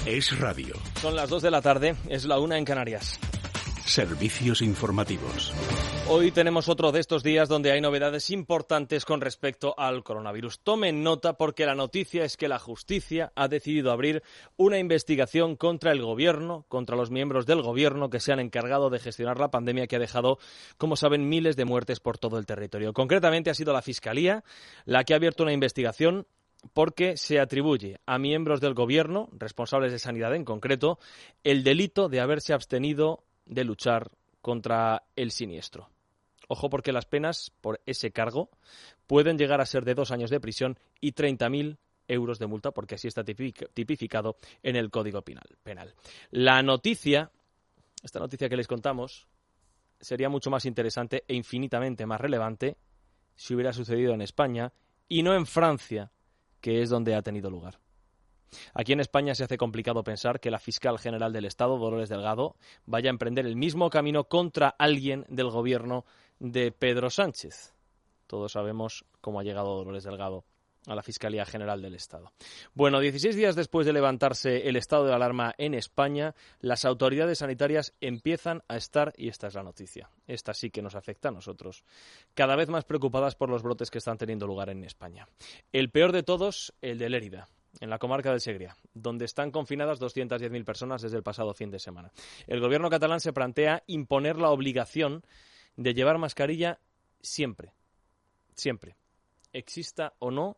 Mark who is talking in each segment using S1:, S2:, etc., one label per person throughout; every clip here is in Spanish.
S1: Es radio.
S2: Son las 2 de la tarde, es la 1 en Canarias.
S1: Servicios informativos.
S2: Hoy tenemos otro de estos días donde hay novedades importantes con respecto al coronavirus. Tomen nota porque la noticia es que la justicia ha decidido abrir una investigación contra el gobierno, contra los miembros del gobierno que se han encargado de gestionar la pandemia que ha dejado, como saben, miles de muertes por todo el territorio. Concretamente ha sido la Fiscalía la que ha abierto una investigación porque se atribuye a miembros del gobierno, responsables de sanidad en concreto, el delito de haberse abstenido de luchar contra el siniestro. Ojo, porque las penas por ese cargo pueden llegar a ser de 2 años de prisión y 30.000 euros de multa, porque así está tipificado en el Código Penal. Esta noticia que les contamos, sería mucho más interesante e infinitamente más relevante si hubiera sucedido en España y no en Francia, que es donde ha tenido lugar. Aquí en España se hace complicado pensar que la fiscal general del Estado, Dolores Delgado, vaya a emprender el mismo camino contra alguien del gobierno de Pedro Sánchez. Todos sabemos cómo ha llegado Dolores Delgado a la Fiscalía General del Estado. Bueno, 16 días después de levantarse el estado de alarma en España, las autoridades sanitarias empiezan a estar, y esta es la noticia, esta sí que nos afecta a nosotros, cada vez más preocupadas por los brotes que están teniendo lugar en España. El peor de todos, el de Lérida, en la comarca del Segrià, donde están confinadas 210.000 personas desde el pasado fin de semana. El gobierno catalán se plantea imponer la obligación de llevar mascarilla siempre, exista o no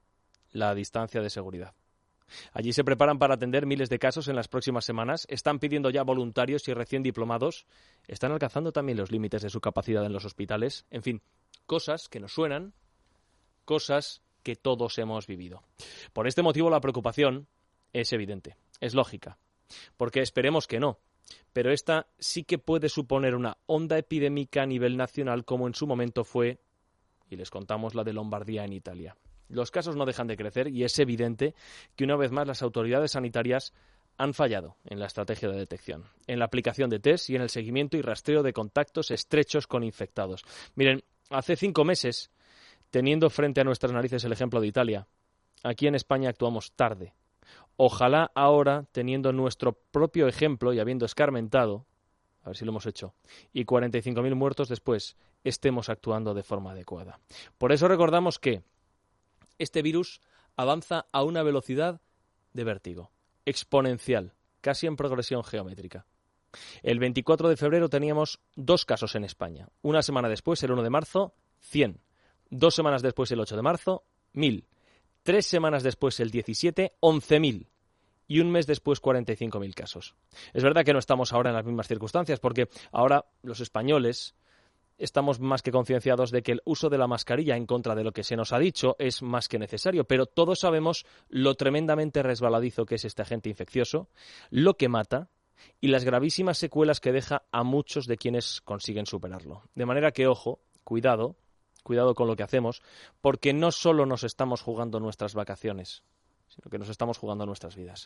S2: la distancia de seguridad. Allí se preparan para atender miles de casos en las próximas semanas, están pidiendo ya voluntarios y recién diplomados, están alcanzando también los límites de su capacidad en los hospitales, en fin, cosas que nos suenan, cosas que todos hemos vivido. Por este motivo la preocupación es evidente, es lógica, porque esperemos que no, pero esta sí que puede suponer una onda epidémica a nivel nacional como en su momento fue, y les contamos, la de Lombardía en Italia. Los casos no dejan de crecer y es evidente que una vez más las autoridades sanitarias han fallado en la estrategia de detección, en la aplicación de test y en el seguimiento y rastreo de contactos estrechos con infectados. Miren, hace 5 meses, teniendo frente a nuestras narices el ejemplo de Italia, aquí en España actuamos tarde. Ojalá ahora, teniendo nuestro propio ejemplo y habiendo escarmentado, a ver si lo hemos hecho, y 45.000 muertos después, estemos actuando de forma adecuada. Por eso recordamos que este virus avanza a una velocidad de vértigo, exponencial, casi en progresión geométrica. El 24 de febrero teníamos 2 casos en España. Una semana después, el 1 de marzo, 100. 2 semanas después, el 8 de marzo, 1.000. 3 semanas después, el 17, 11.000. Y un mes después, 45.000 casos. Es verdad que no estamos ahora en las mismas circunstancias, porque ahora los españoles estamos más que concienciados de que el uso de la mascarilla, en contra de lo que se nos ha dicho, es más que necesario, pero todos sabemos lo tremendamente resbaladizo que es este agente infeccioso, lo que mata y las gravísimas secuelas que deja a muchos de quienes consiguen superarlo. De manera que, ojo, cuidado con lo que hacemos, porque no solo nos estamos jugando nuestras vacaciones, sino que nos estamos jugando nuestras vidas.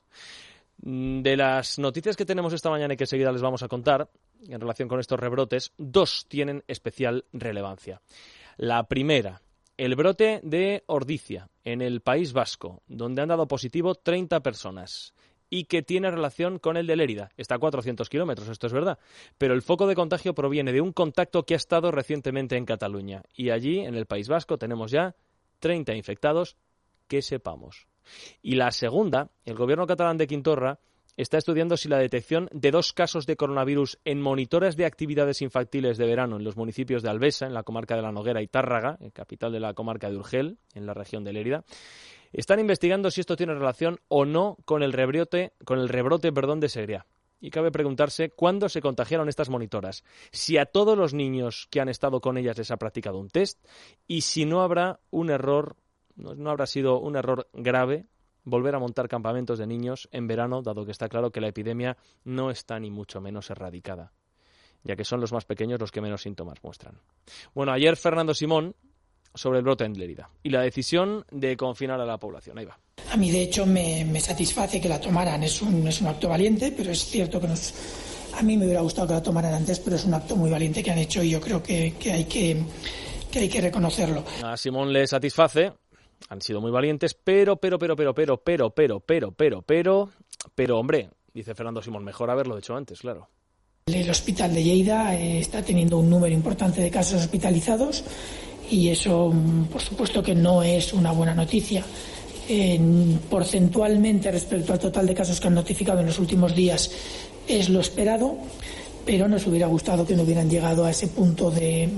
S2: De las noticias que tenemos esta mañana y que enseguida les vamos a contar en relación con estos rebrotes, 2 tienen especial relevancia. La primera, el brote de Ordizia, en el País Vasco, donde han dado positivo 30 personas y que tiene relación con el de Lérida. Está a 400 kilómetros, esto es verdad, pero el foco de contagio proviene de un contacto que ha estado recientemente en Cataluña y allí, en el País Vasco, tenemos ya 30 infectados que sepamos. Y la segunda, el gobierno catalán de Quim Torra está estudiando si la detección de 2 casos de coronavirus en monitores de actividades infantiles de verano en los municipios de Albesa, en la comarca de la Noguera, y Tárraga, capital de la comarca de Urgel, en la región de Lérida, están investigando si esto tiene relación o no con el rebrote de Segrià. Y cabe preguntarse cuándo se contagiaron estas monitoras, si a todos los niños que han estado con ellas les ha practicado un test y si no habrá sido un error grave volver a montar campamentos de niños en verano, dado que está claro que la epidemia no está ni mucho menos erradicada, ya que son los más pequeños los que menos síntomas muestran. Bueno, ayer Fernando Simón sobre el brote en Lérida y la decisión de confinar a la población. Ahí va.
S3: A mí, de hecho, me satisface que la tomaran. Es un acto valiente, pero es cierto que a mí me hubiera gustado que la tomaran antes, pero es un acto muy valiente que han hecho y yo creo que hay que reconocerlo.
S2: A Simón le satisface Han sido muy valientes, pero, hombre, dice Fernando Simón, mejor haberlo hecho antes, claro.
S3: El hospital de Lleida está teniendo un número importante de casos hospitalizados y eso, por supuesto, que no es una buena noticia. Porcentualmente, respecto al total de casos que han notificado en los últimos días, es lo esperado, pero nos hubiera gustado que no hubieran llegado a ese punto de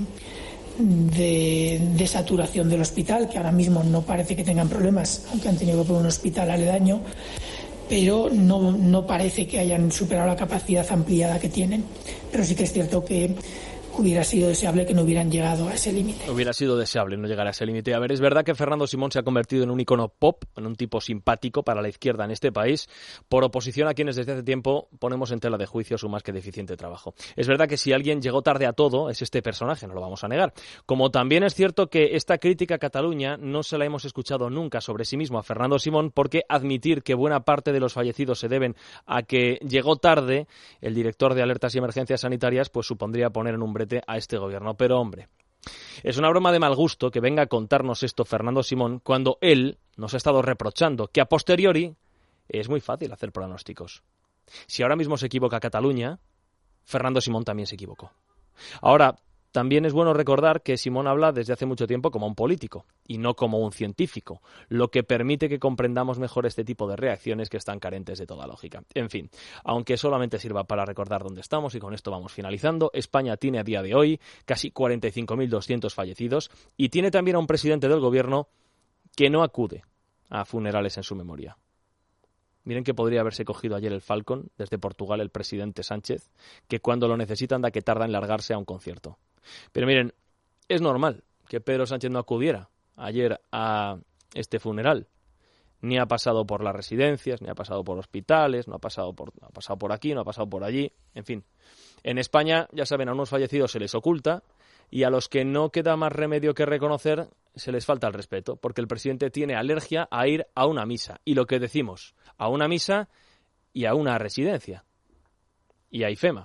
S3: saturación del hospital, que ahora mismo no parece que tengan problemas, aunque han tenido que poner un hospital aledaño, pero no parece que hayan superado la capacidad ampliada que tienen. Pero sí que es cierto que hubiera sido deseable que no hubieran llegado a ese límite.
S2: Hubiera sido deseable no llegar a ese límite. A ver, es verdad que Fernando Simón se ha convertido en un icono pop, en un tipo simpático para la izquierda en este país, por oposición a quienes desde hace tiempo ponemos en tela de juicio su más que deficiente trabajo. Es verdad que si alguien llegó tarde a todo, es este personaje, no lo vamos a negar. Como también es cierto que esta crítica a Cataluña no se la hemos escuchado nunca sobre sí mismo a Fernando Simón, porque admitir que buena parte de los fallecidos se deben a que llegó tarde el director de Alertas y Emergencias Sanitarias, pues supondría poner en un brete a este gobierno. Pero hombre, es una broma de mal gusto que venga a contarnos esto Fernando Simón cuando él nos ha estado reprochando que a posteriori es muy fácil hacer pronósticos. Si ahora mismo se equivoca Cataluña, Fernando Simón también se equivocó. Ahora, también es bueno recordar que Simón habla desde hace mucho tiempo como un político y no como un científico, lo que permite que comprendamos mejor este tipo de reacciones que están carentes de toda lógica. En fin, aunque solamente sirva para recordar dónde estamos, y con esto vamos finalizando, España tiene a día de hoy casi 45.200 fallecidos y tiene también a un presidente del gobierno que no acude a funerales en su memoria. Miren que podría haberse cogido ayer el Falcon desde Portugal el presidente Sánchez, que cuando lo necesita anda que tarda en largarse a un concierto. Pero miren, es normal que Pedro Sánchez no acudiera ayer a este funeral. Ni ha pasado por las residencias, ni ha pasado por hospitales, no ha pasado por aquí, no ha pasado por allí, en fin. En España, ya saben, a unos fallecidos se les oculta y a los que no queda más remedio que reconocer se les falta el respeto, porque el presidente tiene alergia a ir a una misa. Y lo que decimos, a una misa y a una residencia, y a IFEMA,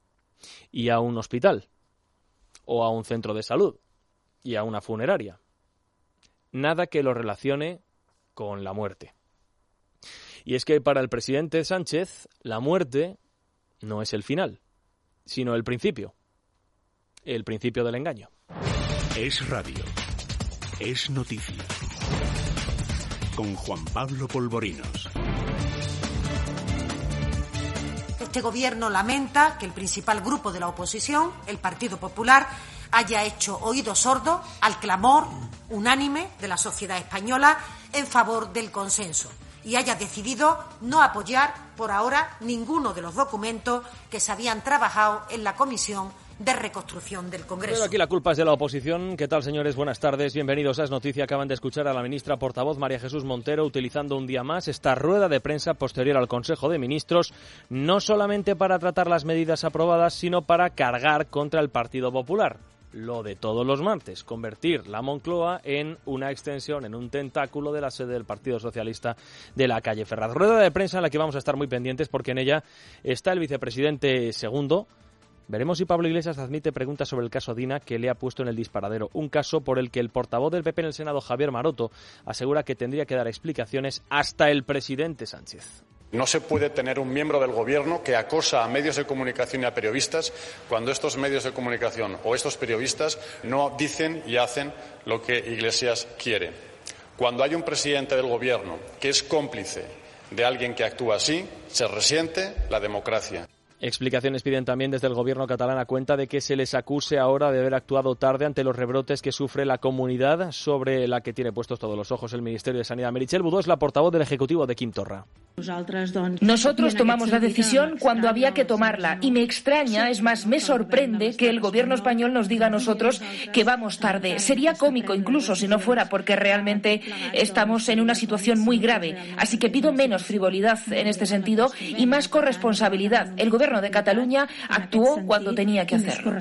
S2: y a un hospital, o a un centro de salud, y a una funeraria. Nada que lo relacione con la muerte. Y es que para el presidente Sánchez, la muerte no es el final, sino el principio del engaño.
S1: Es radio. Es noticia. Con Juan Pablo Polvorinos.
S4: Este gobierno lamenta que el principal grupo de la oposición, el Partido Popular, haya hecho oídos sordos al clamor unánime de la sociedad española en favor del consenso y haya decidido no apoyar por ahora ninguno de los documentos que se habían trabajado en la Comisión de Reconstrucción del Congreso.
S2: Pero aquí la culpa es de la oposición. ¿Qué tal, señores? Buenas tardes. Bienvenidos a Es Noticia. Acaban de escuchar a la ministra portavoz María Jesús Montero utilizando un día más esta rueda de prensa posterior al Consejo de Ministros, no solamente para tratar las medidas aprobadas, sino para cargar contra el Partido Popular. Lo de todos los martes, convertir la Moncloa en una extensión, en un tentáculo de la sede del Partido Socialista de la calle Ferraz. Rueda de prensa en la que vamos a estar muy pendientes porque en ella está el vicepresidente segundo. Veremos si Pablo Iglesias admite preguntas sobre el caso Dina, que le ha puesto en el disparadero. Un caso por el que el portavoz del PP en el Senado, Javier Maroto, asegura que tendría que dar explicaciones hasta el presidente Sánchez.
S5: No se puede tener un miembro del Gobierno que acosa a medios de comunicación y a periodistas cuando estos medios de comunicación o estos periodistas no dicen y hacen lo que Iglesias quiere. Cuando hay un presidente del Gobierno que es cómplice de alguien que actúa así, se resiente la democracia.
S2: Explicaciones piden también desde el gobierno catalán a cuenta de que se les acuse ahora de haber actuado tarde ante los rebrotes que sufre la comunidad sobre la que tiene puestos todos los ojos el Ministerio de Sanidad. Meritxell Budó es la portavoz del Ejecutivo de Quim Torra.
S6: Nosotros tomamos la decisión cuando había que tomarla y me extraña, es más, me sorprende que el gobierno español nos diga a nosotros que vamos tarde. Sería cómico incluso si no fuera porque realmente estamos en una situación muy grave. Así que pido menos frivolidad en este sentido y más corresponsabilidad. El gobierno de Cataluña actuó cuando tenía que hacerlo.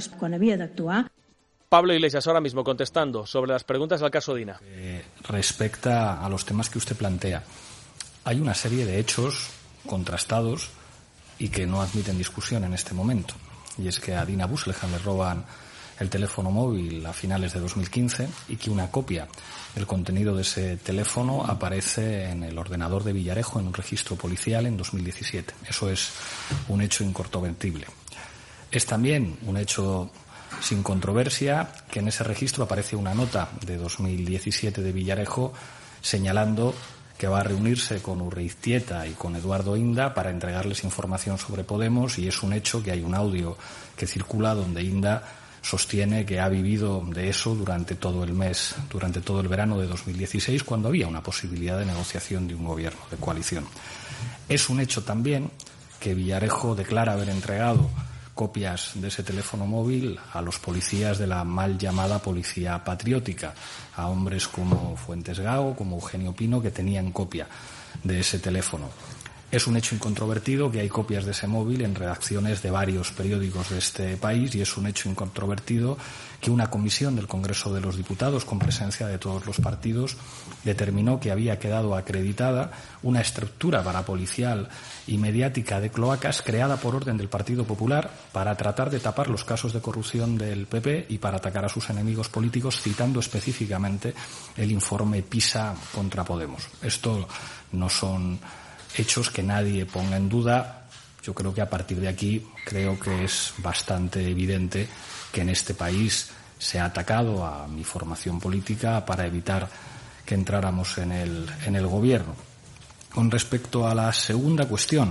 S2: Pablo Iglesias ahora mismo contestando sobre las preguntas del caso Dina.
S7: Respecta a los temas que usted plantea, hay una serie de hechos contrastados y que no admiten discusión en este momento. Y es que a Dina Busseljan le roban el teléfono móvil a finales de 2015 y que una copia del contenido de ese teléfono aparece en el ordenador de Villarejo en un registro policial en 2017. Eso es un hecho incontrovertible. Es también un hecho sin controversia que en ese registro aparece una nota de 2017 de Villarejo señalando que va a reunirse con Urreiztieta y con Eduardo Inda para entregarles información sobre Podemos, y es un hecho que hay un audio que circula donde Inda sostiene que ha vivido de eso durante todo el verano de 2016, cuando había una posibilidad de negociación de un gobierno de coalición. Es un hecho también que Villarejo declara haber entregado copias de ese teléfono móvil a los policías de la mal llamada policía patriótica, a hombres como Fuentes Gao, como Eugenio Pino, que tenían copia de ese teléfono. Es un hecho incontrovertido que hay copias de ese móvil en redacciones de varios periódicos de este país, y es un hecho incontrovertido que una comisión del Congreso de los Diputados, con presencia de todos los partidos, determinó que había quedado acreditada una estructura parapolicial y mediática de cloacas creada por orden del Partido Popular para tratar de tapar los casos de corrupción del PP y para atacar a sus enemigos políticos, citando específicamente el informe PISA contra Podemos. Esto no son hechos que nadie ponga en duda. Yo creo que a partir de aquí es bastante evidente que en este país se ha atacado a mi formación política para evitar que entráramos en el gobierno. Con respecto a la segunda cuestión,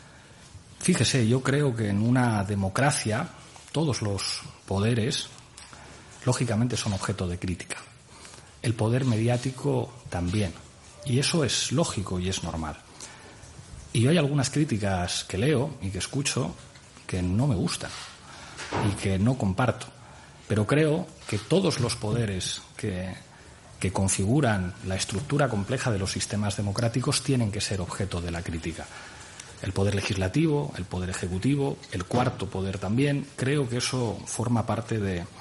S7: fíjese, yo creo que en una democracia todos los poderes lógicamente son objeto de crítica. El poder mediático también. Y eso es lógico y es normal. Y hay algunas críticas que leo y que escucho que no me gustan y que no comparto. Pero creo que todos los poderes que configuran la estructura compleja de los sistemas democráticos tienen que ser objeto de la crítica. El poder legislativo, el poder ejecutivo, el cuarto poder también. Creo que eso forma parte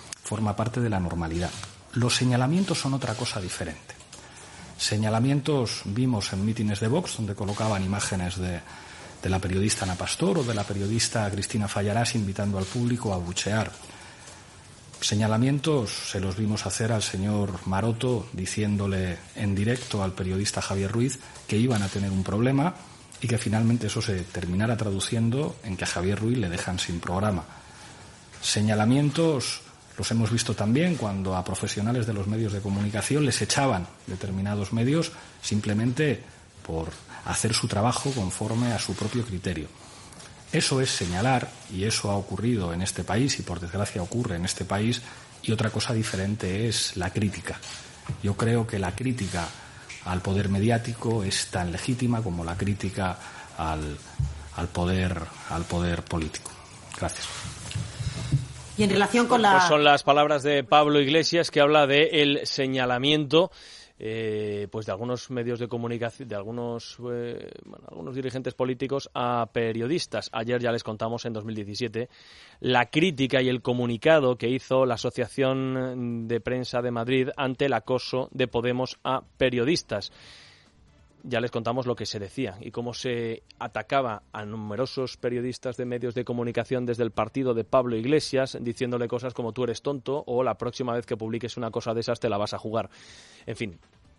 S7: de la normalidad. Los señalamientos son otra cosa diferente. Señalamientos vimos en mítines de Vox, donde colocaban imágenes de la periodista Ana Pastor o de la periodista Cristina Fallarás invitando al público a buchear. Señalamientos se los vimos hacer al señor Maroto diciéndole en directo al periodista Javier Ruiz que iban a tener un problema y que finalmente eso se terminara traduciendo en que a Javier Ruiz le dejan sin programa. Señalamientos los hemos visto también cuando a profesionales de los medios de comunicación les echaban determinados medios simplemente por hacer su trabajo conforme a su propio criterio. Eso es señalar, y eso ha ocurrido en este país, y por desgracia ocurre en este país, y otra cosa diferente es la crítica. Yo creo que la crítica al poder mediático es tan legítima como la crítica al poder político. Gracias.
S4: Y en relación con la...
S2: Pues son las palabras de Pablo Iglesias, que habla de el señalamiento pues de algunos medios de comunicación, de algunos dirigentes políticos a periodistas. Ayer ya les contamos en 2017 la crítica y el comunicado que hizo la Asociación de Prensa de Madrid ante el acoso de Podemos a periodistas. Ya les contamos lo que se decía y cómo se atacaba a numerosos periodistas de medios de comunicación desde el partido de Pablo Iglesias, diciéndole cosas como tú eres tonto o la próxima vez que publiques una cosa de esas te la vas a jugar. En fin.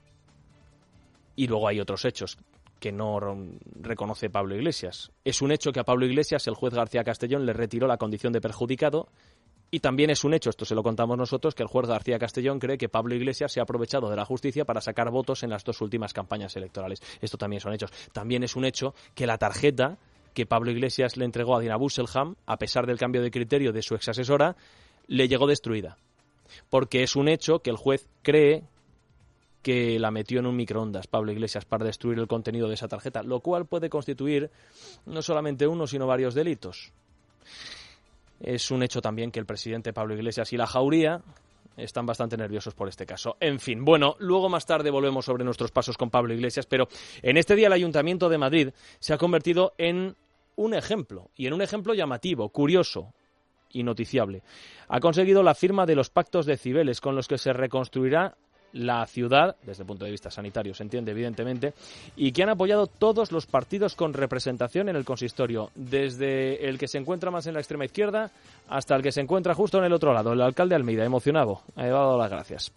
S2: Y luego hay otros hechos que no reconoce Pablo Iglesias. Es un hecho que a Pablo Iglesias el juez García Castellón le retiró la condición de perjudicado. Y también es un hecho, esto se lo contamos nosotros, que el juez García Castellón cree que Pablo Iglesias se ha aprovechado de la justicia para sacar votos en las dos últimas campañas electorales. Esto también son hechos. También es un hecho que la tarjeta que Pablo Iglesias le entregó a Dina Busselham, a pesar del cambio de criterio de su exasesora, le llegó destruida. Porque es un hecho que el juez cree que la metió en un microondas Pablo Iglesias para destruir el contenido de esa tarjeta, lo cual puede constituir no solamente uno, sino varios delitos. Es un hecho también que el presidente Pablo Iglesias y la Jauría están bastante nerviosos por este caso. En fin, bueno, luego más tarde volvemos sobre nuestros pasos con Pablo Iglesias, pero en este día el Ayuntamiento de Madrid se ha convertido en un ejemplo, y en un ejemplo llamativo, curioso y noticiable. Ha conseguido la firma de los pactos de Cibeles, con los que se reconstruirá la ciudad, desde el punto de vista sanitario se entiende evidentemente, y que han apoyado todos los partidos con representación en el consistorio, desde el que se encuentra más en la extrema izquierda hasta el que se encuentra justo en el otro lado. El alcalde Almeida, emocionado, ha dado las gracias.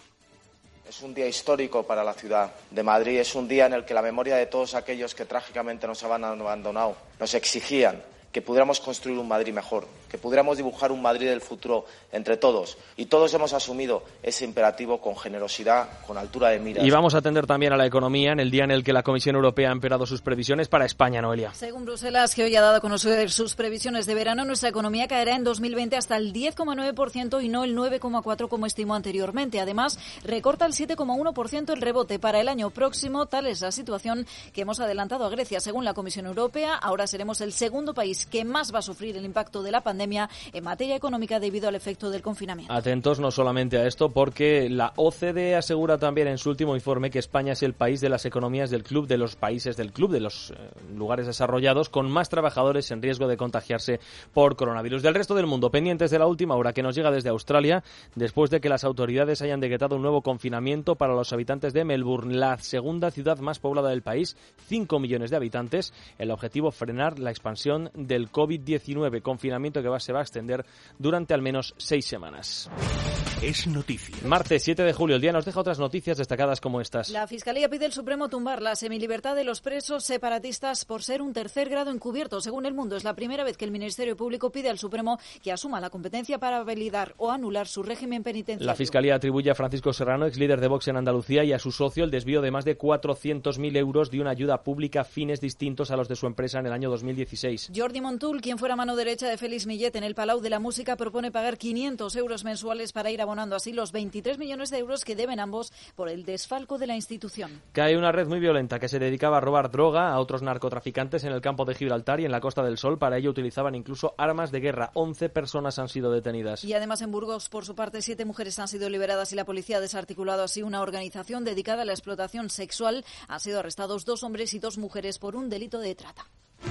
S8: Es un día histórico para la ciudad de Madrid, es un día en el que la memoria de todos aquellos que trágicamente nos han abandonado nos exigían que pudiéramos construir un Madrid mejor, que pudiéramos dibujar un Madrid del futuro entre todos. Y todos hemos asumido ese imperativo con generosidad, con altura de miras.
S2: Y vamos a atender también a la economía en el día en el que la Comisión Europea ha empeorado sus previsiones para España, Noelia.
S9: Según Bruselas, que hoy ha dado a conocer sus previsiones de verano, nuestra economía caerá en 2020 hasta el 10,9% y no el 9,4% como estimó anteriormente. Además, recorta el 7,1% el rebote para el año próximo. Tal es la situación que hemos adelantado a Grecia. Según la Comisión Europea, ahora seremos el segundo país que más va a sufrir el impacto de la pandemia en materia económica debido al efecto del confinamiento.
S2: Atentos no solamente a esto, porque la OCDE asegura también en su último informe que España es el país de las economías del club, de los países del club, de los lugares desarrollados con más trabajadores en riesgo de contagiarse por coronavirus. Del resto del mundo, pendientes de la última hora que nos llega desde Australia, después de que las autoridades hayan decretado un nuevo confinamiento para los habitantes de Melbourne, la segunda ciudad más poblada del país, 5 millones de habitantes. El objetivo, frenar la expansión del COVID-19, confinamiento que se va a extender durante al menos 6 semanas.
S1: Es noticia.
S2: Martes 7 de julio, el día nos deja otras noticias destacadas como estas.
S9: La Fiscalía pide al Supremo tumbar la semilibertad de los presos separatistas por ser un tercer grado encubierto. Según El Mundo, es la primera vez que el Ministerio Público pide al Supremo que asuma la competencia para validar o anular su régimen penitenciario.
S2: La Fiscalía atribuye a Francisco Serrano, ex líder de Vox en Andalucía, y a su socio el desvío de más de 400.000 euros de una ayuda pública a fines distintos a los de su empresa en el año 2016.
S9: Jordi Montul, quien fuera mano derecha de Félix Millet en el Palau de la Música, propone pagar 500 euros mensuales para ir abonando así los 23 millones de euros que deben ambos por el desfalco de la institución.
S2: Cae una red muy violenta que se dedicaba a robar droga a otros narcotraficantes en el campo de Gibraltar y en la Costa del Sol. Para ello utilizaban incluso armas de guerra. 11 personas han sido detenidas.
S9: Y además en Burgos, por su parte, 7 mujeres han sido liberadas y la policía ha desarticulado así una organización dedicada a la explotación sexual. Han sido arrestados 2 hombres y 2 mujeres por un delito de trata.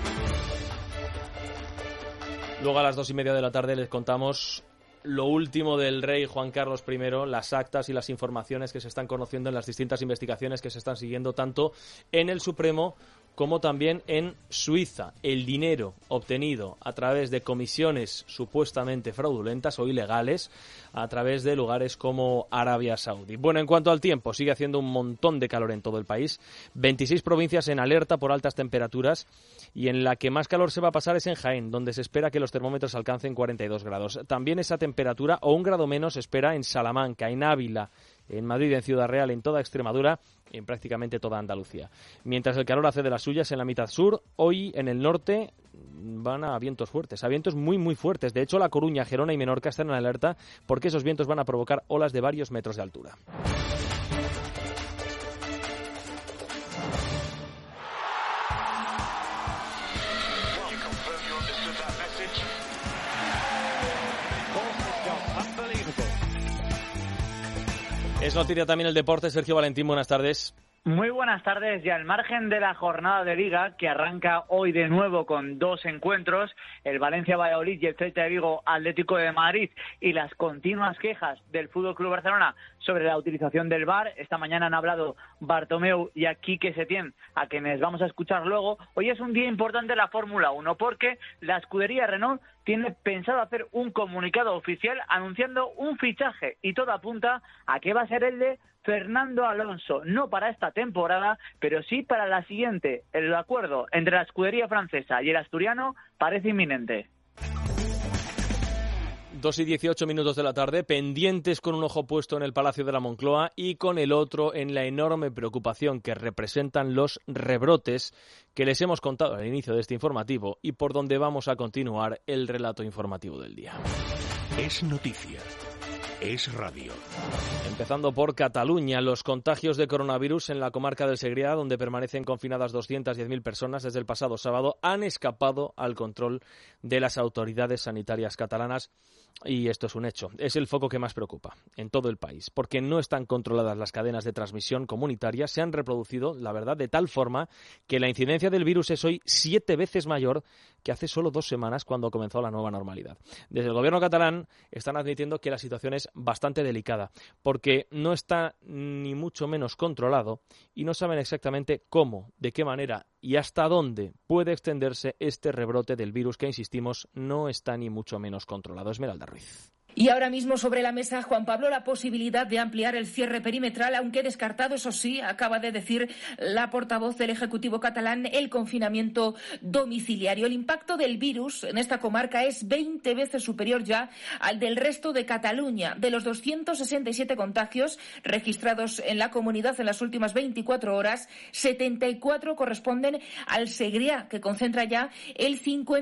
S2: Luego a las 2:30 de la tarde les contamos lo último del rey Juan Carlos I, las actas y las informaciones que se están conociendo en las distintas investigaciones que se están siguiendo tanto en el Supremo como también en Suiza. El dinero obtenido a través de comisiones supuestamente fraudulentas o ilegales a través de lugares como Arabia Saudí. Bueno, en cuanto al tiempo, sigue haciendo un montón de calor en todo el país. 26 provincias en alerta por altas temperaturas y en la que más calor se va a pasar es en Jaén, donde se espera que los termómetros alcancen 42 grados. También esa temperatura o un grado menos se espera en Salamanca, en Ávila, en Madrid, en Ciudad Real, en toda Extremadura y en prácticamente toda Andalucía. Mientras el calor hace de las suyas en la mitad sur, hoy en el norte van a vientos fuertes, a vientos muy muy fuertes. De hecho, La Coruña, Gerona y Menorca están en alerta porque esos vientos van a provocar olas de varios metros de altura. Es noticia también el deporte. Sergio Valentín, buenas tardes.
S10: Muy buenas tardes. Y al margen de la jornada de Liga, que arranca hoy de nuevo con 2 encuentros, el Valencia-Valladolid y el Celta de Vigo Atlético de Madrid, y las continuas quejas del FC Barcelona sobre la utilización del VAR. Esta mañana han hablado Bartomeu y a Quique Setién, a quienes vamos a escuchar luego. Hoy es un día importante en la Fórmula 1 porque la escudería Renault tiene pensado hacer un comunicado oficial anunciando un fichaje, y todo apunta a que va a ser el de Fernando Alonso, no para esta temporada, pero sí para la siguiente. El acuerdo entre la escudería francesa y el asturiano parece inminente.
S2: 2:18 de la tarde, pendientes con un ojo puesto en el Palacio de la Moncloa y con el otro en la enorme preocupación que representan los rebrotes que les hemos contado al inicio de este informativo y por donde vamos a continuar el relato informativo del día.
S1: Es noticia. Es radio.
S2: Empezando por Cataluña, los contagios de coronavirus en la comarca del Segrià, donde permanecen confinadas 210.000 personas desde el pasado sábado, han escapado al control de las autoridades sanitarias catalanas. Y esto es un hecho. Es el foco que más preocupa en todo el país, porque no están controladas las cadenas de transmisión comunitaria. Se han reproducido, la verdad, de tal forma que la incidencia del virus es hoy 7 veces mayor que hace solo 2 semanas cuando comenzó la nueva normalidad. Desde el gobierno catalán están admitiendo que la situación es bastante delicada porque no está ni mucho menos controlado y no saben exactamente cómo, de qué manera y hasta dónde puede extenderse este rebrote del virus que, insistimos, no está ni mucho menos controlado. Esmeralda Ruiz.
S6: Y ahora mismo sobre la mesa, Juan Pablo, la posibilidad de ampliar el cierre perimetral, aunque descartado, eso sí, acaba de decir la portavoz del Ejecutivo catalán, el confinamiento domiciliario. El impacto del virus en esta comarca es 20 veces superior ya al del resto de Cataluña. De los 267 contagios registrados en la comunidad en las últimas 24 horas, 74 corresponden al Segrià, que concentra ya el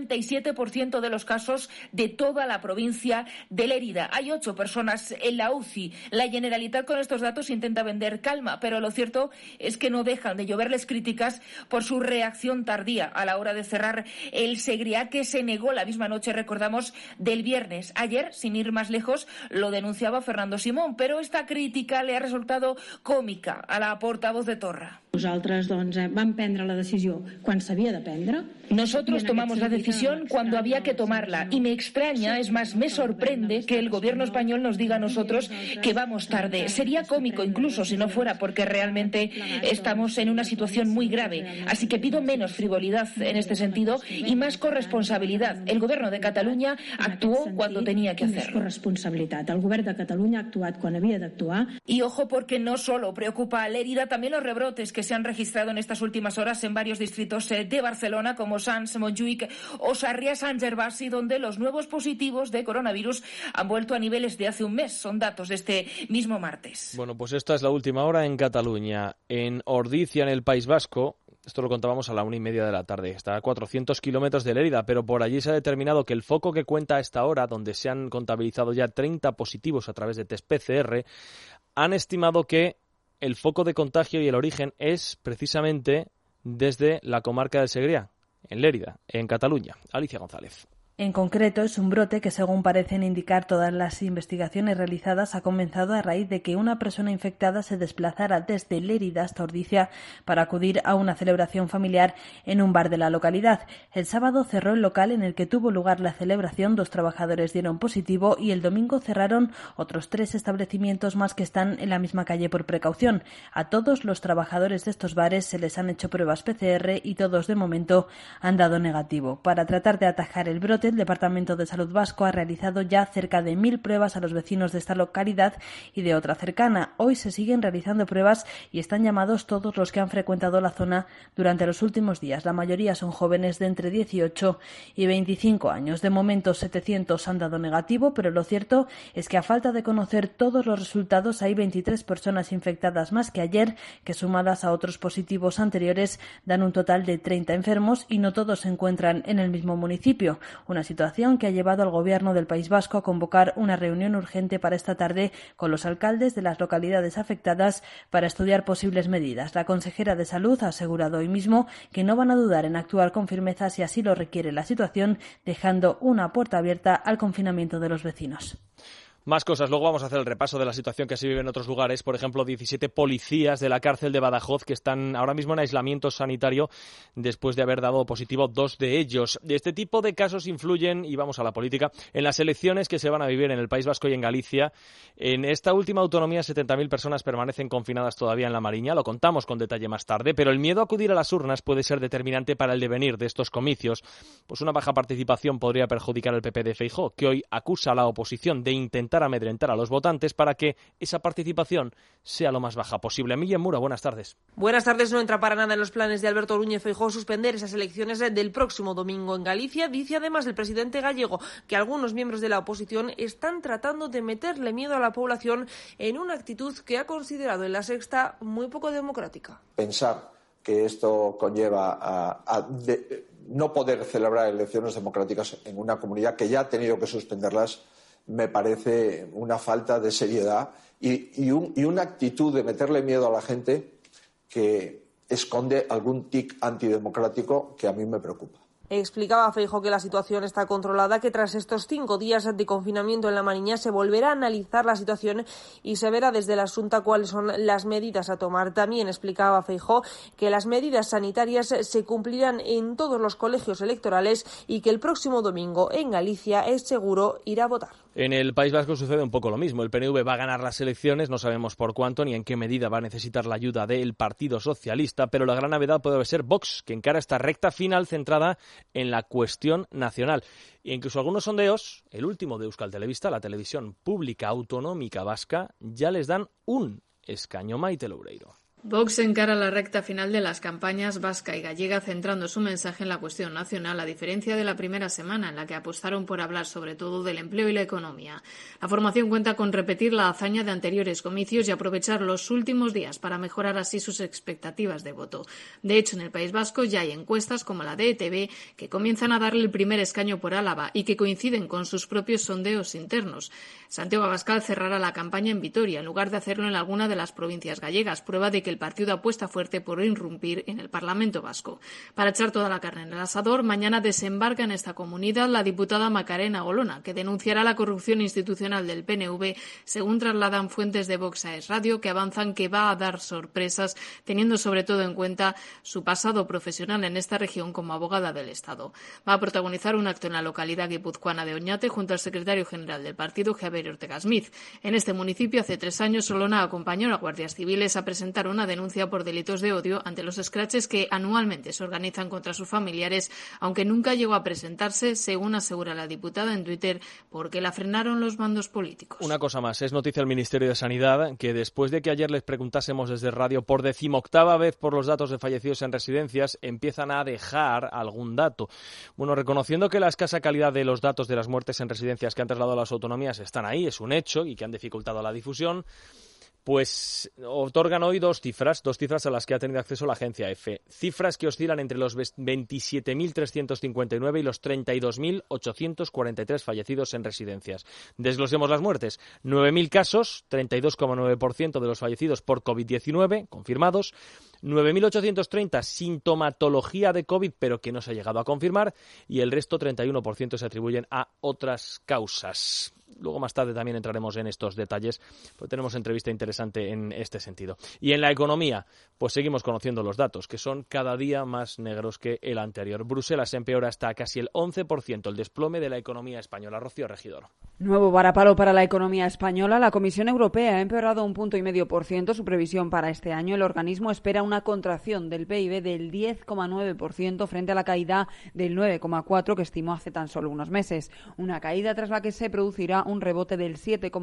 S6: 57% de los casos de toda la provincia de Lérida. Hay 8 personas en la UCI. La Generalitat con estos datos intenta vender calma, pero lo cierto es que no dejan de lloverles críticas por su reacción tardía a la hora de cerrar el Segrià, que se negó la misma noche, recordamos, del viernes. Ayer, sin ir más lejos, lo denunciaba Fernando Simón, pero esta crítica le ha resultado cómica a la portavoz de Torra.
S11: Nosaltres, vam prendre la decisió quan s'havia de prendre.
S6: Nosotros tomamos la decisión cuando había que tomarla y me extraña, es más, me sorprende que el gobierno español nos diga a nosotros que vamos tarde. Sería cómico incluso si no fuera porque realmente estamos en una situación muy grave. Así que pido menos frivolidad en este sentido y más corresponsabilidad. El gobierno de Cataluña actuó cuando tenía que hacerlo.
S11: Corresponsabilitat. El govern de Catalunya ha actuat quan havia d'actuar.
S6: Y ojo, porque no solo preocupa a Lérida, también los rebrotes que se han registrado en estas últimas horas en varios distritos de Barcelona, como Sants, Montjuïc o Sarrià-Sant Gervasi, donde los nuevos positivos de coronavirus han vuelto a niveles de hace un mes. Son datos de este mismo martes.
S2: Bueno, pues esta es la última hora en Cataluña. En Ordizia, en el País Vasco, esto lo contábamos a la 1:30 de la tarde, está a 400 kilómetros de Lérida, pero por allí se ha determinado que el foco que cuenta a esta hora, donde se han contabilizado ya 30 positivos a través de test PCR, han estimado que el foco de contagio y el origen es precisamente desde la comarca del Segrià, en Lérida, en Cataluña. Alicia González.
S12: En concreto, es un brote que, según parecen indicar todas las investigaciones realizadas, ha comenzado a raíz de que una persona infectada se desplazara desde Lérida hasta Ordizia para acudir a una celebración familiar en un bar de la localidad. El sábado cerró el local en el que tuvo lugar la celebración, 2 trabajadores dieron positivo y el domingo cerraron otros 3 establecimientos más que están en la misma calle por precaución. A todos los trabajadores de estos bares se les han hecho pruebas PCR y todos de momento han dado negativo. Para tratar de atajar el brote, el Departamento de Salud vasco ha realizado ya cerca de 1.000 pruebas a los vecinos de esta localidad y de otra cercana. Hoy se siguen realizando pruebas y están llamados todos los que han frecuentado la zona durante los últimos días. La mayoría son jóvenes de entre 18 y 25 años. De momento 700 han dado negativo, pero lo cierto es que a falta de conocer todos los resultados hay 23 personas infectadas más que ayer, que sumadas a otros positivos anteriores dan un total de 30 enfermos y no todos se encuentran en el mismo municipio. Una situación que ha llevado al Gobierno del País Vasco a convocar una reunión urgente para esta tarde con los alcaldes de las localidades afectadas para estudiar posibles medidas. La consejera de Salud ha asegurado hoy mismo que no van a dudar en actuar con firmeza si así lo requiere la situación, dejando una puerta abierta al confinamiento de los vecinos.
S2: Más cosas, luego vamos a hacer el repaso de la situación que se vive en otros lugares. Por ejemplo, 17 policías de la cárcel de Badajoz que están ahora mismo en aislamiento sanitario después de haber dado positivo 2 de ellos. Este tipo de casos influyen, y vamos a la política, en las elecciones que se van a vivir en el País Vasco y en Galicia. En esta última autonomía, 70.000 personas permanecen confinadas todavía en La Mariña. Lo contamos con detalle más tarde, pero el miedo a acudir a las urnas puede ser determinante para el devenir de estos comicios. Pues una baja participación podría perjudicar al PP de Feijóo, que hoy acusa a la oposición de intentar amedrentar a los votantes para que esa participación sea lo más baja posible. Miguel Mura, buenas tardes.
S13: Buenas tardes. No entra para nada en los planes de Alberto Núñez Feijóo suspender esas elecciones del próximo domingo en Galicia. Dice además el presidente gallego que algunos miembros de la oposición están tratando de meterle miedo a la población en una actitud que ha considerado en La Sexta muy poco democrática.
S14: Pensar que esto conlleva a no poder celebrar elecciones democráticas en una comunidad que ya ha tenido que suspenderlas me parece una falta de seriedad y una actitud de meterle miedo a la gente que esconde algún tic antidemocrático que a mí me preocupa.
S13: Explicaba Feijóo que la situación está controlada, que tras estos 5 días de confinamiento en La Mariña se volverá a analizar la situación y se verá desde la Xunta cuáles son las medidas a tomar. También explicaba Feijóo que las medidas sanitarias se cumplirán en todos los colegios electorales y que el próximo domingo en Galicia es seguro ir a votar.
S2: En el País Vasco sucede un poco lo mismo. El PNV va a ganar las elecciones, no sabemos por cuánto ni en qué medida va a necesitar la ayuda del Partido Socialista, pero la gran novedad puede ser Vox, que encara esta recta final centrada en la cuestión nacional. E incluso algunos sondeos, el último de Euskal Telebista, la televisión pública autonómica vasca, ya les dan un escaño. Maite Loureiro.
S15: Vox encara la recta final de las campañas vasca y gallega, centrando su mensaje en la cuestión nacional, a diferencia de la primera semana, en la que apostaron por hablar sobre todo del empleo y la economía. La formación cuenta con repetir la hazaña de anteriores comicios y aprovechar los últimos días para mejorar así sus expectativas de voto. De hecho, en el País Vasco ya hay encuestas como la de ETB que comienzan a darle el primer escaño por Álava y que coinciden con sus propios sondeos internos. Santiago Abascal cerrará la campaña en Vitoria, en lugar de hacerlo en alguna de las provincias gallegas, prueba de que el partido apuesta fuerte por irrumpir en el Parlamento vasco. Para echar toda la carne en el asador, mañana desembarca en esta comunidad la diputada Macarena Olona, que denunciará la corrupción institucional del PNV, según trasladan fuentes de Vox a Es Radio, que avanzan que va a dar sorpresas, teniendo sobre todo en cuenta su pasado profesional en esta región como abogada del Estado. Va a protagonizar un acto en la localidad guipuzcoana de Oñate junto al secretario general del partido, Javier Ortega Smith. En este municipio, hace 3 años, Olona acompañó a guardias civiles a presentar una denuncia por delitos de odio ante los escraches que anualmente se organizan contra sus familiares, aunque nunca llegó a presentarse, según asegura la diputada en Twitter, porque la frenaron los bandos políticos.
S2: Una cosa más, es noticia al Ministerio de Sanidad que después de que ayer les preguntásemos desde radio por 18ª vez por los datos de fallecidos en residencias, empiezan a dejar algún dato. Bueno, reconociendo que la escasa calidad de los datos de las muertes en residencias que han trasladado las autonomías están ahí, es un hecho y que han dificultado la difusión, pues otorgan hoy dos cifras a las que ha tenido acceso la agencia EFE. Cifras que oscilan entre los 27.359 y los 32.843 fallecidos en residencias. Desglosemos las muertes. 9.000 casos, 32,9% de los fallecidos por COVID-19 confirmados. 9.830 sintomatología de COVID, pero que no se ha llegado a confirmar. Y el resto, 31%, se atribuyen a otras causas. Luego más tarde también entraremos en estos detalles, porque tenemos entrevista interesante en este sentido. Y en la economía, pues seguimos conociendo los datos, que son cada día más negros que el anterior. Bruselas empeora hasta casi el 11% el desplome de la economía española. Rocío Regidor.
S16: Nuevo varapalo para la economía española. La Comisión Europea ha empeorado 1,5% su previsión para este año. El organismo espera una contracción del PIB del 10,9% frente a la caída del 9,4% que estimó hace tan solo unos meses. Una caída tras la que se producirá un rebote del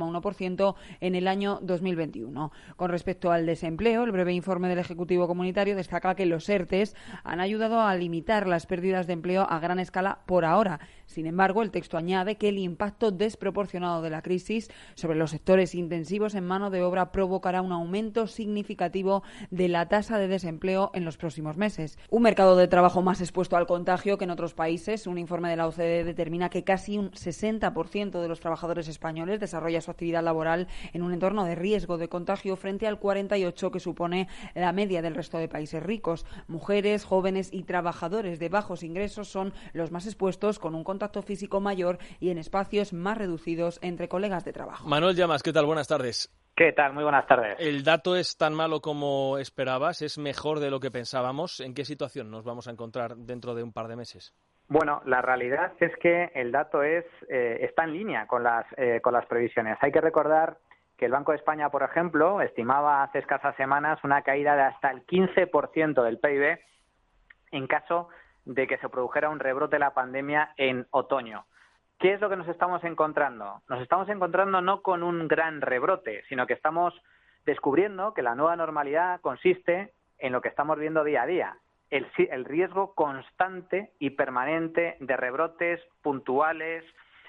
S16: 7,1% en el año 2021. Con respecto al desempleo, el breve informe del Ejecutivo Comunitario destaca que los ERTEs han ayudado a limitar las pérdidas de empleo a gran escala por ahora. Sin embargo, el texto añade que el impacto desproporcionado de la crisis sobre los sectores intensivos en mano de obra provocará un aumento significativo de la tasa de desempleo en los próximos meses. Un mercado de trabajo más expuesto al contagio que en otros países. Un informe de la OCDE determina que casi un 60% de los trabajadores españoles desarrolla su actividad laboral en un entorno de riesgo de contagio frente al 48% que supone la media del resto de países ricos. Mujeres, jóvenes y trabajadores de bajos ingresos son los más expuestos, con un contacto físico mayor y en espacios más reducidos entre colegas de trabajo.
S2: Manuel Llamas, ¿qué tal? Buenas tardes.
S17: ¿Qué tal? Muy buenas tardes.
S2: ¿El dato es tan malo como esperabas? ¿Es mejor de lo que pensábamos? ¿En qué situación nos vamos a encontrar dentro de un par de meses?
S17: Bueno, la realidad es que el dato está en línea con las previsiones. Hay que recordar que el Banco de España, por ejemplo, estimaba hace escasas semanas una caída de hasta el 15% del PIB en caso de que se produjera un rebrote de la pandemia en otoño. ¿Qué es lo que nos estamos encontrando? Nos estamos encontrando no con un gran rebrote, sino que estamos descubriendo que la nueva normalidad consiste en lo que estamos viendo día a día, el riesgo constante y permanente de rebrotes puntuales,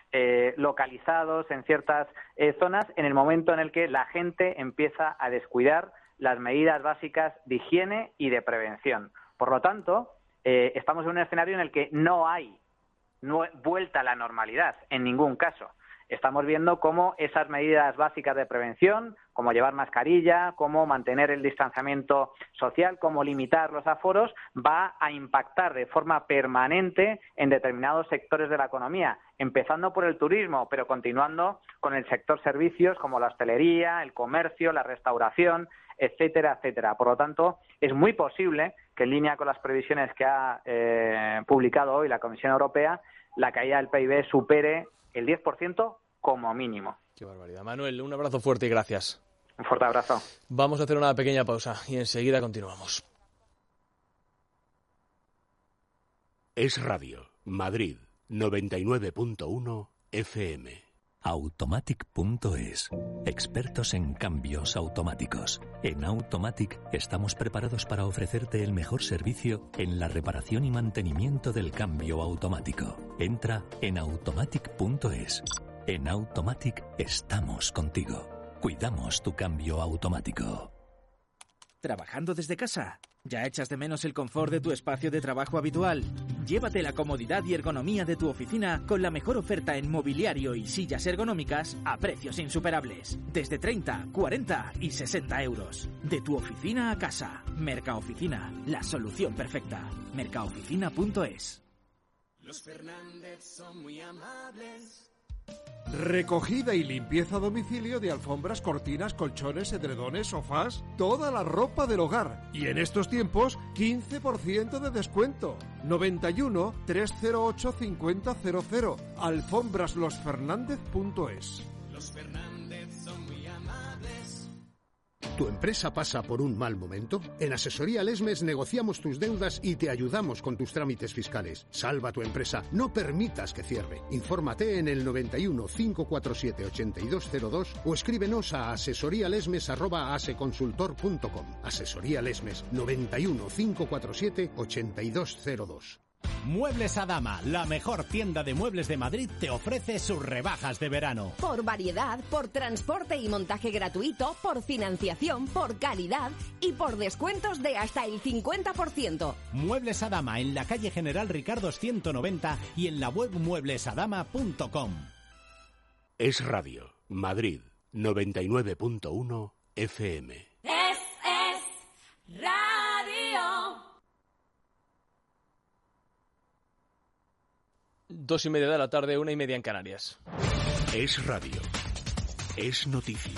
S17: localizados en ciertas zonas, en el momento en el que la gente empieza a descuidar las medidas básicas de higiene y de prevención. Por lo tanto, estamos en un escenario en el que no hay vuelta a la normalidad en ningún caso. estamos viendo cómo esas medidas básicas de prevención, como llevar mascarilla, cómo mantener el distanciamiento social, cómo limitar los aforos, va a impactar de forma permanente en determinados sectores de la economía, empezando por el turismo, pero continuando con el sector servicios como la hostelería, el comercio, la restauración, etcétera, etcétera. Por lo tanto, es muy posible que en línea con las previsiones que ha publicado hoy la Comisión Europea, la caída del PIB supere el 10% como mínimo.
S2: Qué barbaridad. Manuel, un abrazo fuerte y gracias.
S17: Un fuerte abrazo.
S2: Vamos a hacer una pequeña pausa y enseguida continuamos.
S1: Es Radio, Madrid, 99.1 FM.
S18: Automatic.es. Expertos en cambios automáticos. En Automatic estamos preparados para ofrecerte el mejor servicio en la reparación y mantenimiento del cambio automático. Entra en Automatic.es. En Automatic estamos contigo. Cuidamos tu cambio automático.
S19: ¿Trabajando desde casa? ¿Ya echas de menos el confort de tu espacio de trabajo habitual? Llévate la comodidad y ergonomía de tu oficina con la mejor oferta en mobiliario y sillas ergonómicas a precios insuperables. Desde 30, 40 y 60 euros. De tu oficina a casa. Mercaoficina, la solución perfecta. Mercaoficina.es.
S20: Los Fernández son muy amables.
S21: Recogida y limpieza a domicilio de alfombras, cortinas, colchones, edredones, sofás, toda la ropa del hogar. Y en estos tiempos, 15% de descuento. 91 308 5000. Alfombraslosfernandez.es.
S20: Los Fernández son muy amables.
S22: ¿Tu empresa pasa por un mal momento? En Asesoría Lesmes negociamos tus deudas y te ayudamos con tus trámites fiscales. Salva tu empresa, no permitas que cierre. Infórmate en el 91 547 8202 o escríbenos a asesorialesmes@aseconsultor.com. Asesoría Lesmes, 91 547 8202.
S23: Muebles Adama, la mejor tienda de muebles de Madrid, te ofrece sus rebajas de verano.
S24: Por variedad, por transporte y montaje gratuito, por financiación, por calidad y por descuentos de hasta el 50%.
S23: Muebles Adama en la calle General Ricardo 190 y en la web mueblesadama.com.
S1: Es Radio, Madrid, 99.1 FM.
S24: Es Radio.
S2: 2:30 de la tarde, 1:30 en Canarias.
S1: Es Radio. Es noticia.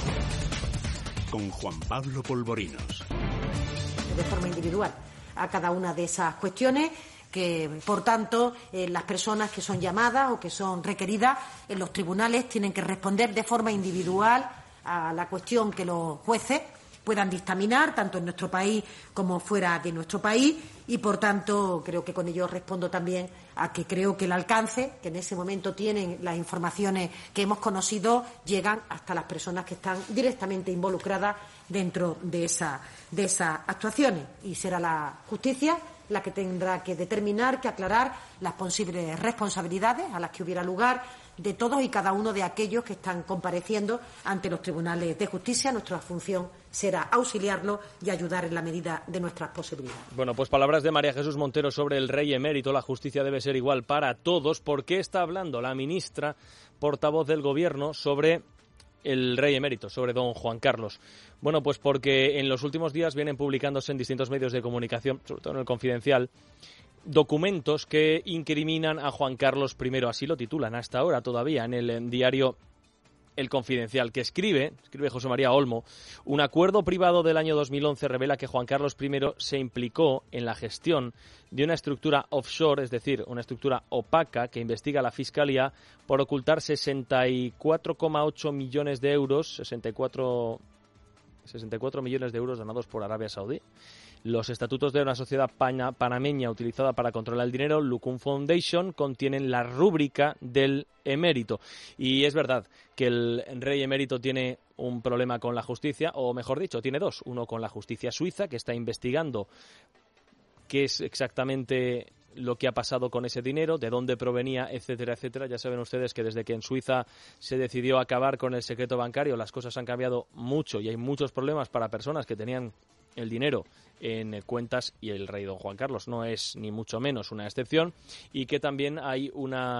S1: Con Juan Pablo Polvorinos.
S4: De forma individual a cada una de esas cuestiones que, por tanto, las personas que son llamadas o que son requeridas en los tribunales tienen que responder de forma individual a la cuestión que los jueces puedan dictaminar, tanto en nuestro país como fuera de nuestro país, y por tanto creo que con ello respondo también a que creo que el alcance que en ese momento tienen las informaciones que hemos conocido llegan hasta las personas que están directamente involucradas dentro de esas actuaciones, y será la justicia la que tendrá que determinar, que aclarar las posibles responsabilidades a las que hubiera lugar de todos y cada uno de aquellos que están compareciendo ante los tribunales de justicia. Nuestra función será auxiliarlos y ayudar en la medida de nuestras posibilidades.
S2: Bueno, pues palabras de María Jesús Montero sobre el rey emérito. La justicia debe ser igual para todos. ¿Por qué está hablando la ministra portavoz del Gobierno sobre el rey emérito, sobre don Juan Carlos? Bueno, pues porque en los últimos días vienen publicándose en distintos medios de comunicación, sobre todo en el Confidencial, documentos que incriminan a Juan Carlos I, así lo titulan hasta ahora todavía en el diario El Confidencial, que escribe José María Olmo: un acuerdo privado del año 2011 revela que Juan Carlos I se implicó en la gestión de una estructura offshore, es decir, una estructura opaca que investiga la Fiscalía por ocultar 64,8 millones de euros, 64 millones de euros donados por Arabia Saudí. Los estatutos de una sociedad panameña utilizada para controlar el dinero, Lucum Foundation, contienen la rúbrica del emérito. Y es verdad que el rey emérito tiene un problema con la justicia, o mejor dicho, tiene dos. Uno con la justicia suiza, que está investigando qué es exactamente lo que ha pasado con ese dinero, de dónde provenía, etcétera, etcétera. Ya saben ustedes que desde que en Suiza se decidió acabar con el secreto bancario, las cosas han cambiado mucho y hay muchos problemas para personas que tenían el dinero en cuentas, y el rey don Juan Carlos no es ni mucho menos una excepción, y que también hay una